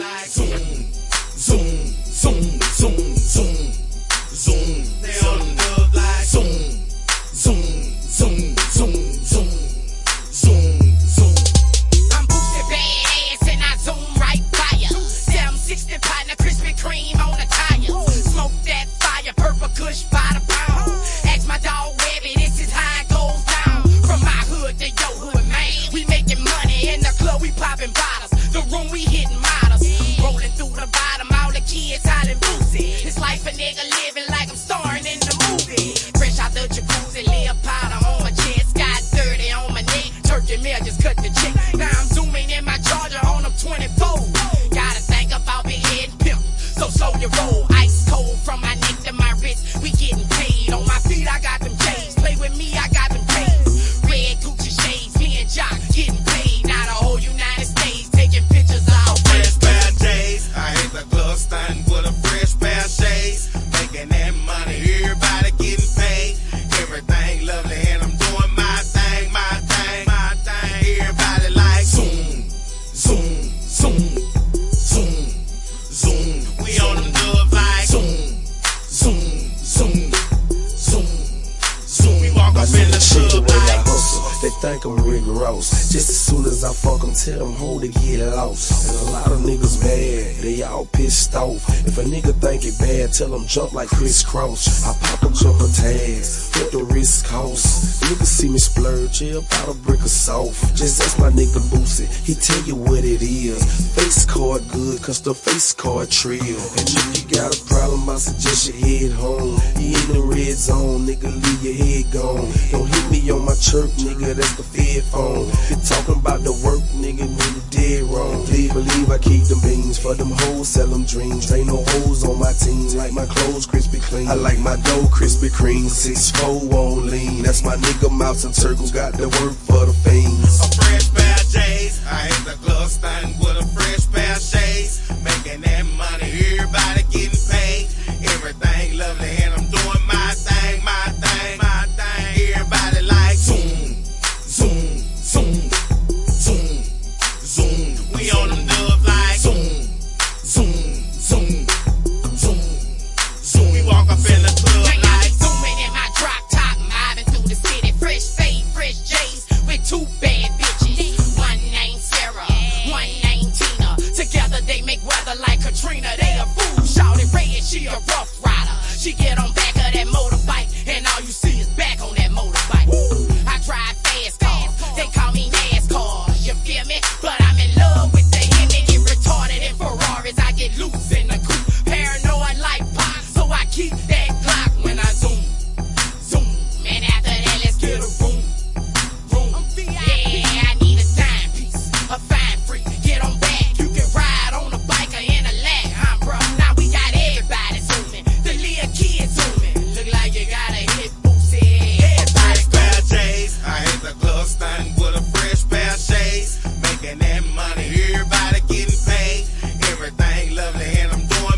I'm boosted badass and I zoom right by ya. 760 partner, Krispy Kreme on the tire. Smoke that fire, purple kush by the pound. Ask my dog Webby, this is how it goes down. From my hood to your hood, man. We making money in the club, we popping bottles. The room we hitting models. Rolling through the bottom, all the kids hollering boozy. It's life a nigga living like I'm starring in the movie. Fresh out the jacuzzi, lip powder on my chest, got dirty on my neck. Turkey meal just cut the check. Now I'm zooming in my charger on them 24. Gotta think about big head and pimp. So slow your roll, ice cold from my neck to my wrist. We getting paid. On my feet I got them J's. Play with me, I got them J's. Red Gucci shades, me and Jock getting paid. Now the whole United States taking pictures of Fresh pair of J's. I hit the club stunting with a fresh pair of shades. Making that money, everybody getting paid. Everything lovely and I'm doing my thing, my thing, my thing. Everybody like zoom, zoom, zoom, zoom, zoom. We on them dubs like zoom, zoom, zoom, zoom, zoom. We walk up in the club like They think I'm Rick Ross. Just as soon as I fuck them, tell them hoe to get lost. And a lot of niggas bad, they all pissed off. If a nigga think it bad, tell them jump like Chris Cross. I pop them jumper tags, what the risk cost. Niggas see me splurge, yeah, about a brick of salt. Just ask my nigga Boosie, he tell you what it is. Face card good, cause the face card trill. And if you got a problem, I suggest you head home. You in the red zone, nigga, leave your head gone. Don't hit me on my chirp, nigga, that's the Fed phone. You talking about the work, nigga, when you dead wrong. Please believe I keep them beans for them hoes, sell them dreams. Ain't no hoes on my team, like my clothes crispy clean. I like my dough crispy cream, 6'4" on lean. That's my nigga Mouse and Turkle, got the work for the fiends. a fresh pair of J's. I hit the club stunting with a fresh pair of shades. Making that money, everybody getting paid. Everything lovely and I'm doing my thing, my thing, my thing. Everybody like zoom, zoom, zoom, zoom, zoom. We on them dubs like zoom, zoom, zoom, zoom, zoom. We walk up in the club like zooming in my drop top, mobbing through the city. Fresh fade, fresh J's with two bad bitches. One named Sarah, one named Tina. Together they make weather like Katrina. They a fool, shouted red, she a rough rider. She get on back of that motorbike, and all you see is back on that motorbike. I drive fast cars, they call me NASCAR. You feel me? But I'm in love with the Hemi. Get retarded in Ferraris, I get loose in the coupe. Paranoid like pop, so I keep that Glock when I zoom, zoom. And after that, let's get a room, room. Yeah, I need a timepiece, a fine freak. Get on back, you can ride on a bike or in a lag, huh, bro? Now we got everybody zooming, the little kids zooming. Look like you got a hit boosie. Everybody fresh pair of J's. I hit the club stunting with a fresh pair of shades. Making that money, everybody getting paid. Everything lovely and I'm doing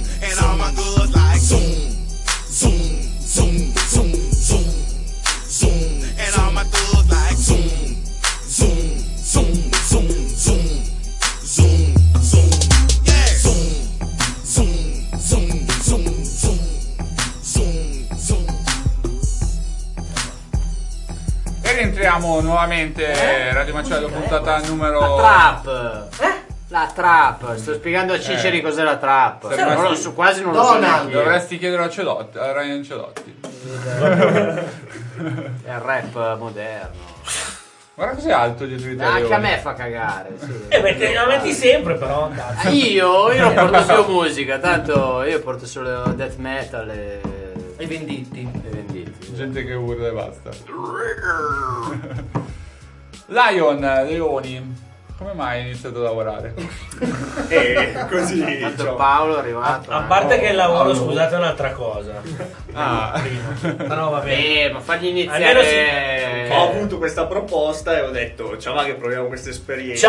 And all my goods like zoom, zoom, zoom, zoom, zoom, zoom. And all my goods like zoom, zoom, zoom, zoom, zoom, zoom, zoom. Yeah. Zoom, zoom, zoom, zoom, zoom, zoom, zoom. E rientriamo nuovamente, Radio Macello, puntata numero... La trap. La trap. Sto spiegando a Ciceri cos'è la trap. Non lo so, quasi non lo so neanche io. Dovresti chiedere a Celotti, a Ryan Celotti. È il rap moderno. Guarda cos'è alto dietro di te. Anche a me fa cagare, sì. Perché la metti sempre però, cazzo. Io non porto solo musica, tanto io porto solo death metal e venditti. Gente che urla e basta. Leoni. Come mai hai iniziato a lavorare? Così. Tanto Paolo è arrivato. A parte che il lavoro, scusate, è un'altra cosa. No, va bene. Ma fagli iniziare. Ho avuto questa proposta e ho detto ciao va che proviamo questa esperienza.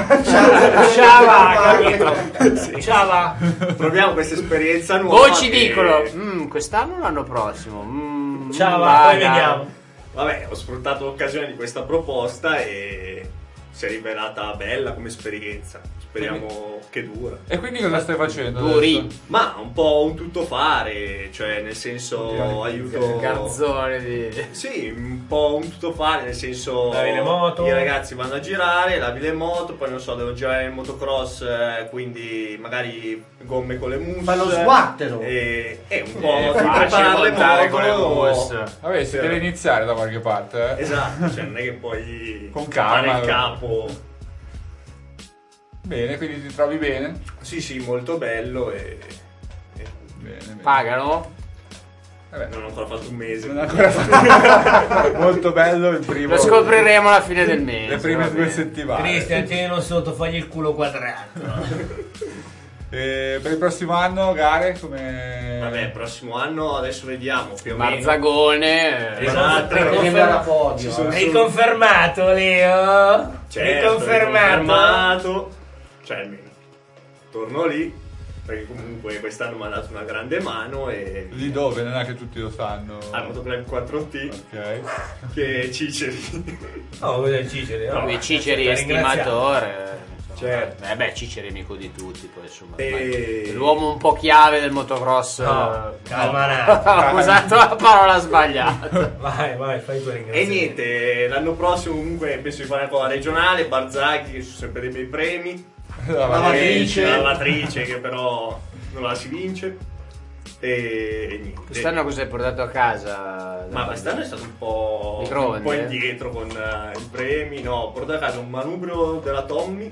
Ciao. Proviamo questa esperienza nuova. Voci dicono quest'anno o l'anno prossimo? Poi vediamo. Vabbè, ho sfruttato l'occasione di questa proposta e si è rivelata bella come esperienza. Speriamo che dura. E quindi cosa stai facendo? Ma un po' un tuttofare, cioè nel senso aiuto. Garzone di. Sì, un po' un tuttofare, nel senso lavi le moto. I ragazzi vanno a girare, lavi le moto, poi non so, devo girare il motocross, quindi magari gomme con le mousse. Ma lo sguattero! E un po' di preparare le moto. Vabbè, si deve iniziare da qualche parte. Esatto, cioè non è che poi con calma il capo. Bene, quindi ti trovi bene? Sì, molto bello e bene. Pagano? Vabbè, non ho ancora fatto un mese. Non ho ancora fatto. Molto bello il primo. Lo scopriremo alla fine del mese. Le prime 2 settimane. Cristian, tienilo sotto, fagli il culo quadrato. Per il prossimo anno, gare come. Vabbè, il prossimo anno adesso vediamo più o meno. Marzagone. Esatto. Riconfermato, Leo. Certo, riconfermato. Cioè almeno torno lì, perché comunque quest'anno mi ha dato una grande mano e... Lì dove? Non è che tutti lo sanno. Al Motoclub 4T. Ok. Che è Ciceri. No, cos'è Ciceri? No, Ciceri è stimatore. Certo. Ciceri è amico di tutti, poi insomma. E... l'uomo un po' chiave del motocross. No, ho usato la parola sbagliata. Vai, fai tu ringraziamenti. E niente, l'anno prossimo comunque penso di fare una cosa regionale, Barzaghi, che sono sempre dei bei premi. Lavatrice che però non la si vince. E niente. Quest'anno cosa hai portato a casa? Ma quest'anno è stato un po' indietro con i premi. No, ho portato a casa un manubrio della Tommy.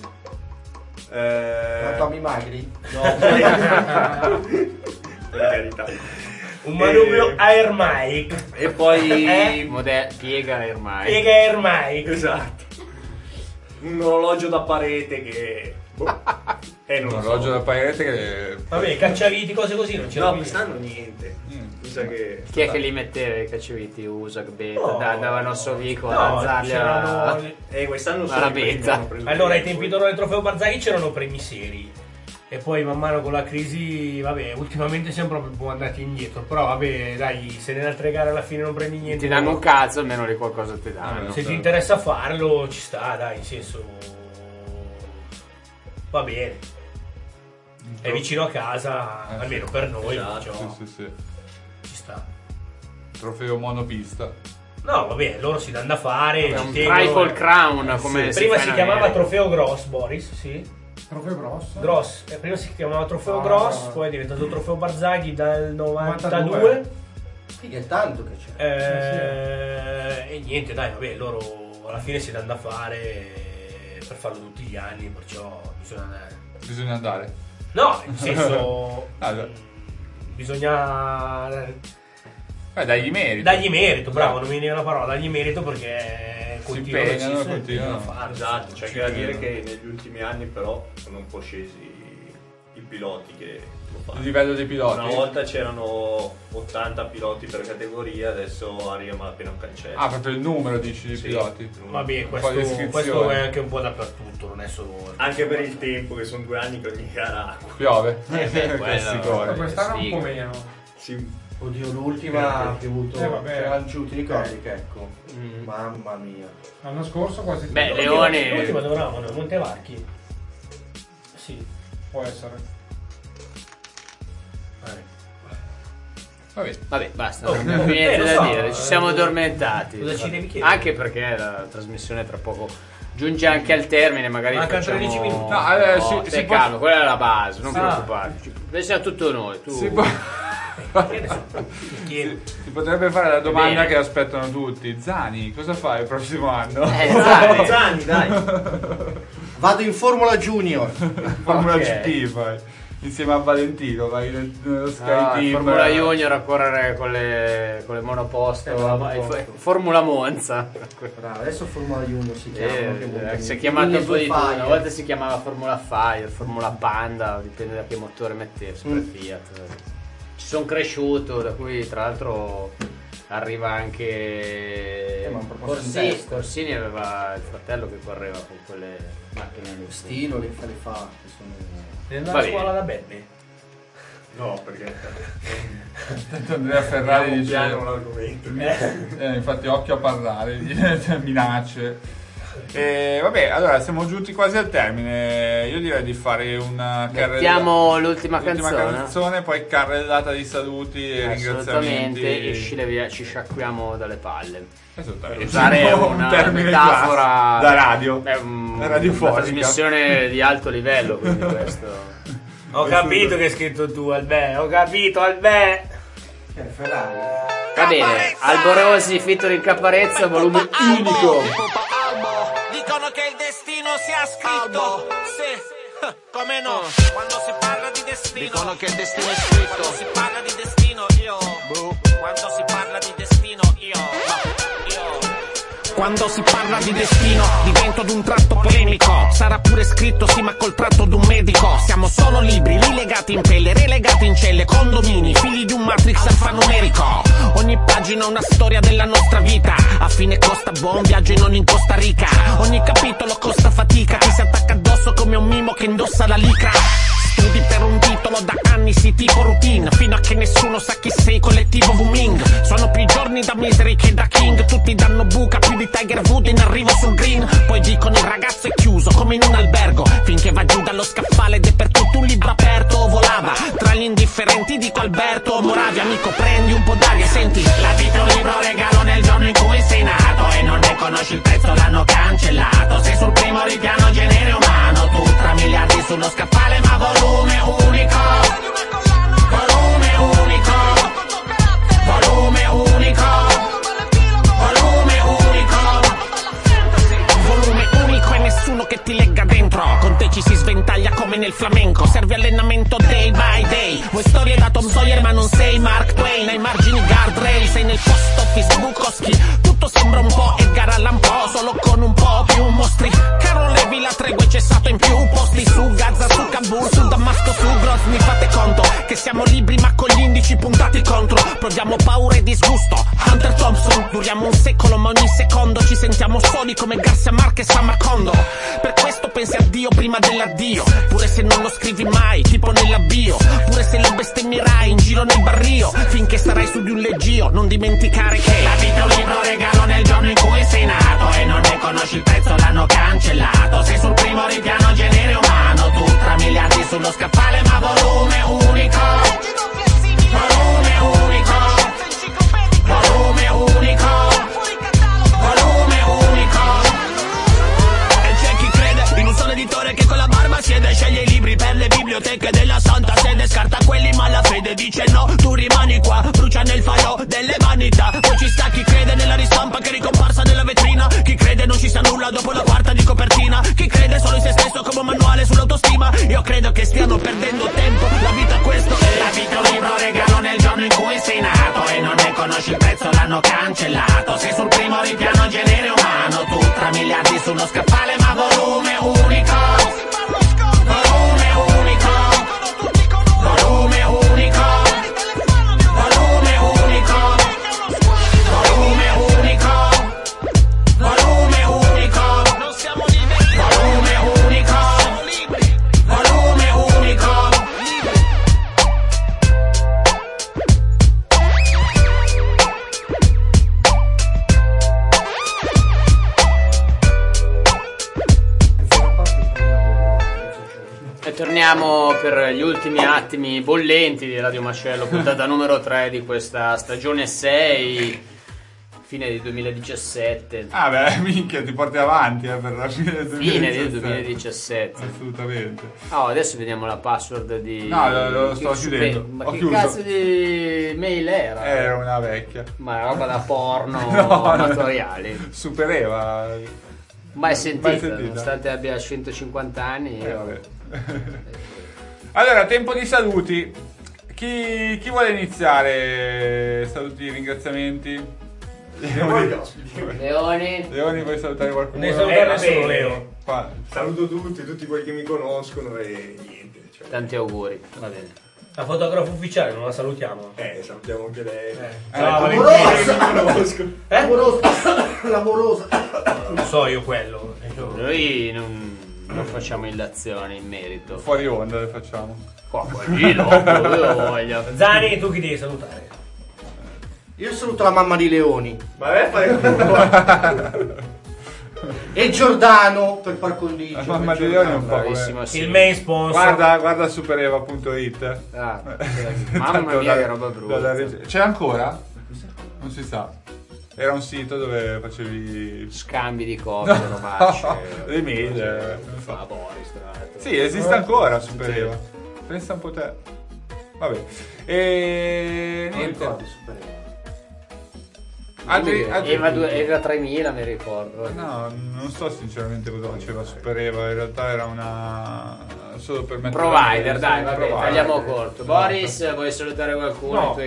La Tommy Magri? No, per carità. Un manubrio Air Mike. E poi piega Air Mike. Piega Air Mike. Esatto. Un orologio da parete che un orologio da parete che. Vabbè, cacciaviti, cose così non c'era. No, quest'anno niente. Mi sa che... Chi è che li metteva i cacciaviti? Usac Beta, davano Sovico no, ad alzarli quest'anno alla Beta. Allora, ai tempi d'oro del trofeo Barzaghi c'erano premi seri. E poi man mano con la crisi, vabbè, ultimamente siamo proprio un po' andati indietro. Però vabbè, dai, se nelle altre gare alla fine non prendi niente. Ti danno un cazzo, almeno di qualcosa ti danno. Se ti interessa farlo, ci sta, dai, in senso... va bene. È vicino a casa, almeno per noi. Esatto. Sì. Ci sta. Trofeo monopista. No, vabbè, loro si danno da fare. È un Triple Crown, come prima si chiamava Trofeo Gross, Boris, sì. Trofeo Gross. Prima si chiamava Trofeo Gross, poi è diventato Trofeo Barzaghi dal 92. Sì, che è tanto che c'è. E niente, dai, vabbè, loro alla fine si danno da fare per farlo tutti gli anni, perciò bisogna andare. No, nel senso bisogna dagli merito. Dagli merito, bravo, non mi viene la parola, dagli merito perché continuano a farlo. Esatto, c'è che da dire che negli ultimi anni però sono un po' scesi i piloti che può fare. Il livello dei piloti? Una volta c'erano 80 piloti per categoria, adesso arriviamo appena un cancello. Ah, proprio il numero dici di piloti? Vabbè, questo è anche un po' dappertutto, non è solo... Anche per il tempo, che sono 2 anni che ogni gara piove. Quest'anno un po' meno. Sì. Oddio, l'ultima ha piovuto. Vabbè. Giù, ti ricordi che ecco? Mamma mia. L'anno scorso quasi. Beh, Leone. L'ultima dove eravamo? Montevarchi? Sì. Può essere. Vabbè, basta. Non abbiamo più niente da dire. Ci siamo addormentati. Cosa ci devi chiedere? Anche perché la trasmissione tra poco giunge anche al termine. Magari mancano facciamo... 13 minuti. No, stai calmo, quella è la base. Non preoccuparti. Pensiamo a tutto noi. Tu... Si potrebbe fare la domanda che aspettano tutti. Zani, cosa fai il prossimo anno? Zani, dai. Vado in Formula Junior. Formula GP fai. Insieme a Valentino vai nello Sky Team. Formula Junior a correre con le monoposto. Formula Monza. Bravo, adesso Formula Junior si chiama. Si è chiamato un po' di più. Una volta si chiamava Formula Fire, Formula Panda, dipende da che motore mettesse. Sempre Fiat. Ci sono cresciuto, da cui tra l'altro arriva anche Corsini aveva il fratello che correva con quelle macchine. Stilo le fa. Devi andare a scuola da Beppe? No, perché Andrea Ferrari dice l'argomento. infatti occhio a parlare, minacce. Vabbè, allora siamo giunti quasi al termine. Io direi di fare una mettiamo l'ultima canzone, poi carrellata di saluti e ringraziamenti. E via, ci sciacquiamo dalle palle. Usare una metafora da radio, una trasmissione di alto livello, quindi questo. Ho capito che hai scritto tu, Albè. Ho capito, Albè. Ferrari. Va bene, Alborosi featuring Caparezza, volume unico. Dicono che il destino sia scritto. Sì, come no? Quando si parla di destino, dicono che il destino è scritto. Quando si parla di destino, io. Quando si parla di destino, io. Quando si parla di destino divento d'un tratto polemico. Sarà pure scritto sì ma col tratto d'un medico. Siamo solo libri, lì legati in pelle, relegati in celle, condomini, figli di un matrix alfanumerico. Ogni pagina una storia della nostra vita. A fine costa buon viaggio e non in Costa Rica. Ogni capitolo costa fatica, ti si attacca addosso come un mimo che indossa la licra. Studi per un titolo da anni, sì tipo routine, fino a che nessuno sa chi sei, collettivo booming. Sono più giorni da Misery che da King. Tutti danno buca, più di Tiger Woods in arrivo sul green. Poi dicono il ragazzo è chiuso, come in un albergo, finché va giù dallo scaffale ed è per tutto un libro aperto. Volava tra gli indifferenti, dico Alberto Moravia, amico prendi un po' d'aria, senti. La vita è un libro regalo nel giorno in cui sei nato, e non ne conosci il prezzo, l'hanno cancellato. Sei sul primo ripiano genere umano, tu tra miliardi sullo scaffale, ma volume unico. Volume unico. Volume unico. Volume unico. Volume unico e nessuno che ti legga dentro. Con te ci si sventaglia come nel flamenco. Serve allenamento day by day. Vuoi storie da Tom Sawyer ma non sei Mark Twain. Ai margini guardrail, sei nel post office Bukowski. Tutto sembra un po' Edgar Allan Poe, solo con un po' più mostri. Carol Levi, la tregua è cessato in più posti. Su Gaza, su Kabul, su Damasco, su Grozny. Fate conto che siamo libri ma con gli indici puntati contro. Proviamo paura e disgusto, Hunter Thompson. Duriamo un secolo ma ogni secondo ci sentiamo soli come Garcia Marquez a Macondo. Per questo pensi a Dio prima dell'addio, pure se non lo scrivi mai, tipo nella bio. Pure se lo bestemmierai in giro nel barrio, finché sarai su di un leggio. Non dimenticare che la vita è un libro regalo nel giorno in cui sei nato, e non ne conosci il prezzo, l'hanno cancellato. Sei sul primo ripiano genere umano, tu tra miliardi sullo scaffale, ma volume unico. Volume unico. Volume unico. Volume unico. E c'è chi crede in un solo editore che con la barba siede, sceglie i libri per le biblioteche della Santa Sede, scarta quelli ma la fede dice no, tu rimani qua, brucia nel falò delle vanità. Poi ci sta chi crede nella ristampa che è ricomparsa nella vetrina, chi crede non ci sia nulla dopo la quarta di copertina, chi crede solo in se stesso come un manuale sull'autostima. Io credo che stiano perdendo tempo, la vita questo è. La vita è un libro regalo nel giorno in cui sei nato, e non ne conosci il prezzo, l'hanno cancellato. Sei sul primo ripiano genere umano, tu tra miliardi sullo scaffale, ma volume unico. Volume unico. Volume siamo per gli ultimi attimi bollenti di Radio Macello, puntata numero 3 di questa stagione 6, fine del 2017. Ah beh, minchia, ti porti avanti per la fine del 2017. Fine del 2017. Assolutamente. Oh, adesso vediamo la password di... No, lo sto chiudendo. Ma Ho che chiuso. cazzo di mail era? Era una vecchia. Ma era roba da porno No, amatoriali. Super Eva. Mai sentita, Mai sentita. nonostante abbia 150 anni. Vabbè. Allora, tempo di saluti. Chi vuole iniziare? Saluti, ringraziamenti? Leoni, vuoi salutare qualcuno? Ne salutare solo Leo. Qua. Saluto tutti quelli che mi conoscono e niente. Cioè. tanti auguri. Va bene. La fotografo ufficiale non la salutiamo. Salutiamo anche lei. Ciao, L'amorosa. Non so io quello. Noi non facciamo illazioni in merito. Fuori onda le facciamo. Qua, lì, dove voglia. Zani, tu chi devi salutare? Io saluto la mamma di Leoni. Ma vai a fare il culo. E Giordano per par condicio. La mamma di Leoni è un po' Bravissimo, sì. Il main sponsor. Guarda supereva.it. Ah, mamma mia, che roba brutta. C'è ancora? Non si sa. Era un sito dove facevi Scambi di copie, robacce. le mail. Non so. Ah, Boris, tra l'altro. Sì, esiste ancora Supereva. Pensa un po' te. Vabbè. E niente. Eva 3000 mi ricordo. No, non so sinceramente cosa faceva Supereva. In realtà era una solo per mettere Provider, dai, vabbè, provider. tagliamo corto. Boris, vuoi salutare qualcuno? No.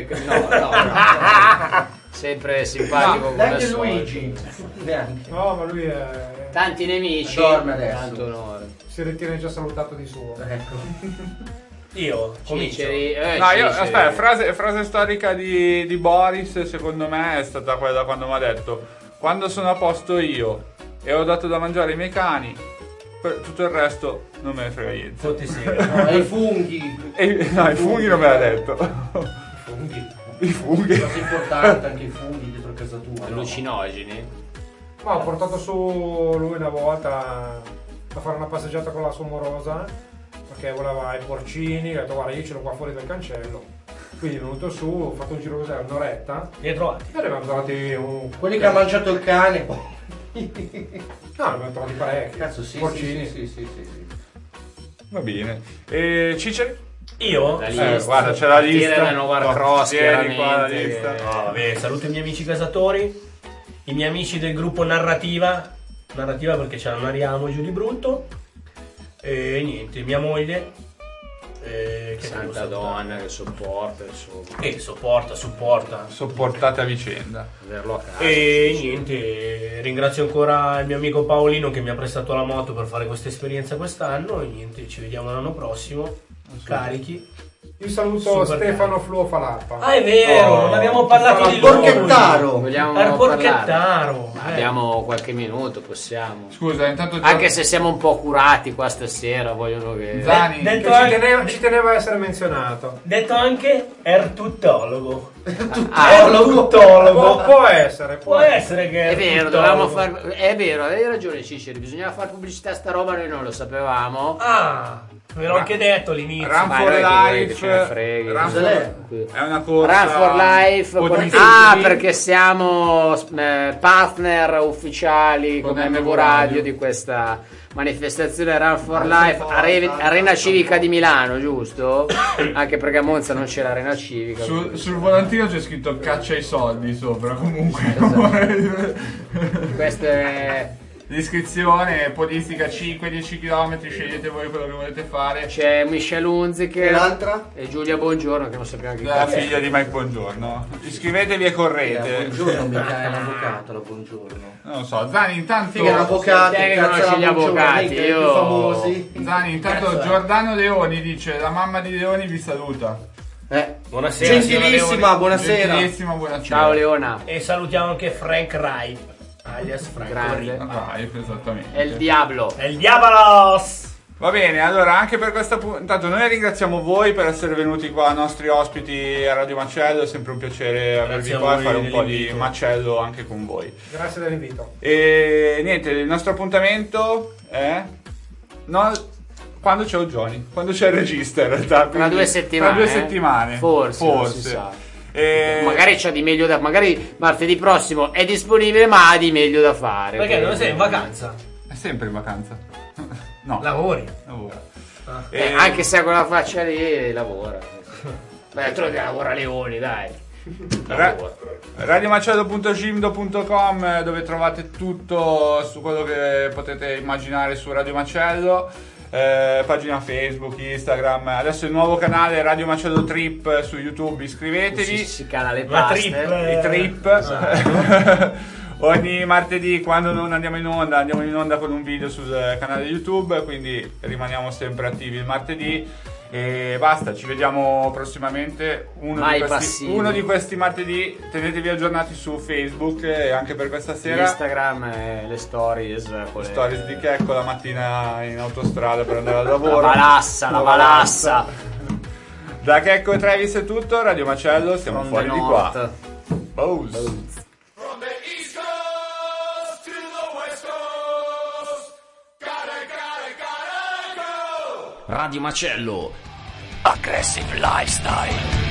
No. Sempre simpatico come Neanche al Luigi. solito. Neanche. No, ma lui è... Tanti nemici, Dorme adesso. tanto onore. si ritiene già salutato di suo. Ecco. Io comincio. Ciceri, No, io, Ciceri. aspetta, frase storica di Boris, secondo me, è stata quella quando mi ha detto: quando sono a posto io e ho dato da mangiare ai miei cani, per tutto il resto non me ne frega niente. Fotti E i funghi. No, i funghi non me l'ha detto. Funghi. I funghi. Cosa importante anche i funghi dietro casa tua. no? Allucinogeni. Ma ho portato su lui una volta a fare una passeggiata con la sua morosa perché voleva i porcini, ho detto guarda io ce l'ho qua fuori dal cancello, quindi è venuto su, ho fatto un giro così un'oretta Li hai trovati? e ne abbiamo trovati Quelli che ha mangiato il cane. no, ne abbiamo trovati parecchi. Cazzo, sì, porcini. sì. Va bene. E Ciceri? Io? La lista. Guarda, c'è la lista. Partire da Nova Cross, Tieni qua la chiaramente, lista. che- No, vabbè, saluto i miei amici casatori, i miei amici del gruppo Narrativa perché ce la narriamo giù di brutto, e niente, mia moglie, che devo Santa salutare? donna che sopporta, insomma, Che supporta. Sopportate a vicenda. averlo a casa. E niente, ringrazio ancora il mio amico Paolino che mi ha prestato la moto per fare questa esperienza quest'anno, e niente, ci vediamo l'anno prossimo, carichi. Io saluto Super Stefano Fluo Falappa. Ah, è vero, non abbiamo parlato di lui. Porchettaro. Vogliamo Al parlare? Porchettaro. Abbiamo qualche minuto, possiamo. Scusa, intanto Anche se siamo un po' curati qua stasera, vogliono che... Zani. Che Detto anche, ci teneva a essere menzionato. detto anche ertuttologo. Ah, Ertuttologo. Può essere. Può essere che è vero, ertuttologo. dovevamo far... È vero, avevi ragione Ciceri, bisognava fare pubblicità a sta roba, noi non lo sapevamo. Ah, ve l'ho anche detto all'inizio. Run Ma for noi che ce ne Life. freghi. Run Cos'è? È una corsa. Run for Life potentissima. perché siamo partner ufficiali Con come MV MV Radio di questa manifestazione Run for Life Arena Civica di Milano, giusto? Anche perché a Monza non c'è l'Arena Civica. Sul volantino c'è scritto caccia ai soldi sopra, comunque. Questo è... L'iscrizione, podistica 5-10 km, scegliete voi quello che volete fare. C'è Michelle Unziker E l'altra? e Giulia Buongiorno che non sappiamo chi La cazzo è. figlia di Mike Buongiorno. Iscrivetevi e correte. Buongiorno, mica è l'avvocato, la buongiorno. Non lo so, Zani intanto. Figa, l'avvocato, Te che cazzo, conosci la gli buongiorno, avvocati, mica i io- più famosi. Zani, intanto Cazzo è? Giordano Leoni dice: la mamma di Leoni vi saluta. Buonasera, signora Gentilissima, Leoni. buonasera. Gentilissima, buonasera. Ciao Leona, E salutiamo anche Frank Rai, alias Frank grande. Rai. Vai, esattamente. È il diavolo. È il Diabolos! Va bene, allora anche per questa puntata noi ringraziamo voi per essere venuti qua, nostri ospiti a Radio Macello, è sempre un piacere avervi Grazie a qua e voi fare un po' di dell'invito. macello anche con voi. Grazie dell'invito. E niente, il nostro appuntamento è... No, quando c'è Johnny, quando c'è il Register, tra 2 settimane. Forse. Non si sa. Magari c'ha di meglio da. Magari martedì prossimo è disponibile, ma ha di meglio da fare. Perché non sei in vacanza? È sempre in vacanza. No. Lavori. Anche se ha quella faccia lì lavora. Beh, trovi che lavora a Leoni, dai. radiomacello.gimdo.com, dove trovate tutto su quello che potete immaginare su Radio Macello. Pagina Facebook, Instagram, adesso il nuovo canale Radio Macello Trip su YouTube, iscrivetevi. Si cala le paste, i trip. Ogni martedì, quando non andiamo in onda con un video sul canale YouTube, quindi rimaniamo sempre attivi il martedì. E basta, ci vediamo prossimimamente uno di questi martedì. Tenetevi aggiornati su Facebook e anche per questa sera Instagram e le stories di Checco la mattina in autostrada per andare al lavoro. La balassa. Da Checco e Travis è tutto. Radio Macello, siamo fuori di qua. Bose. Radio Macello, Aggressive Lifestyle.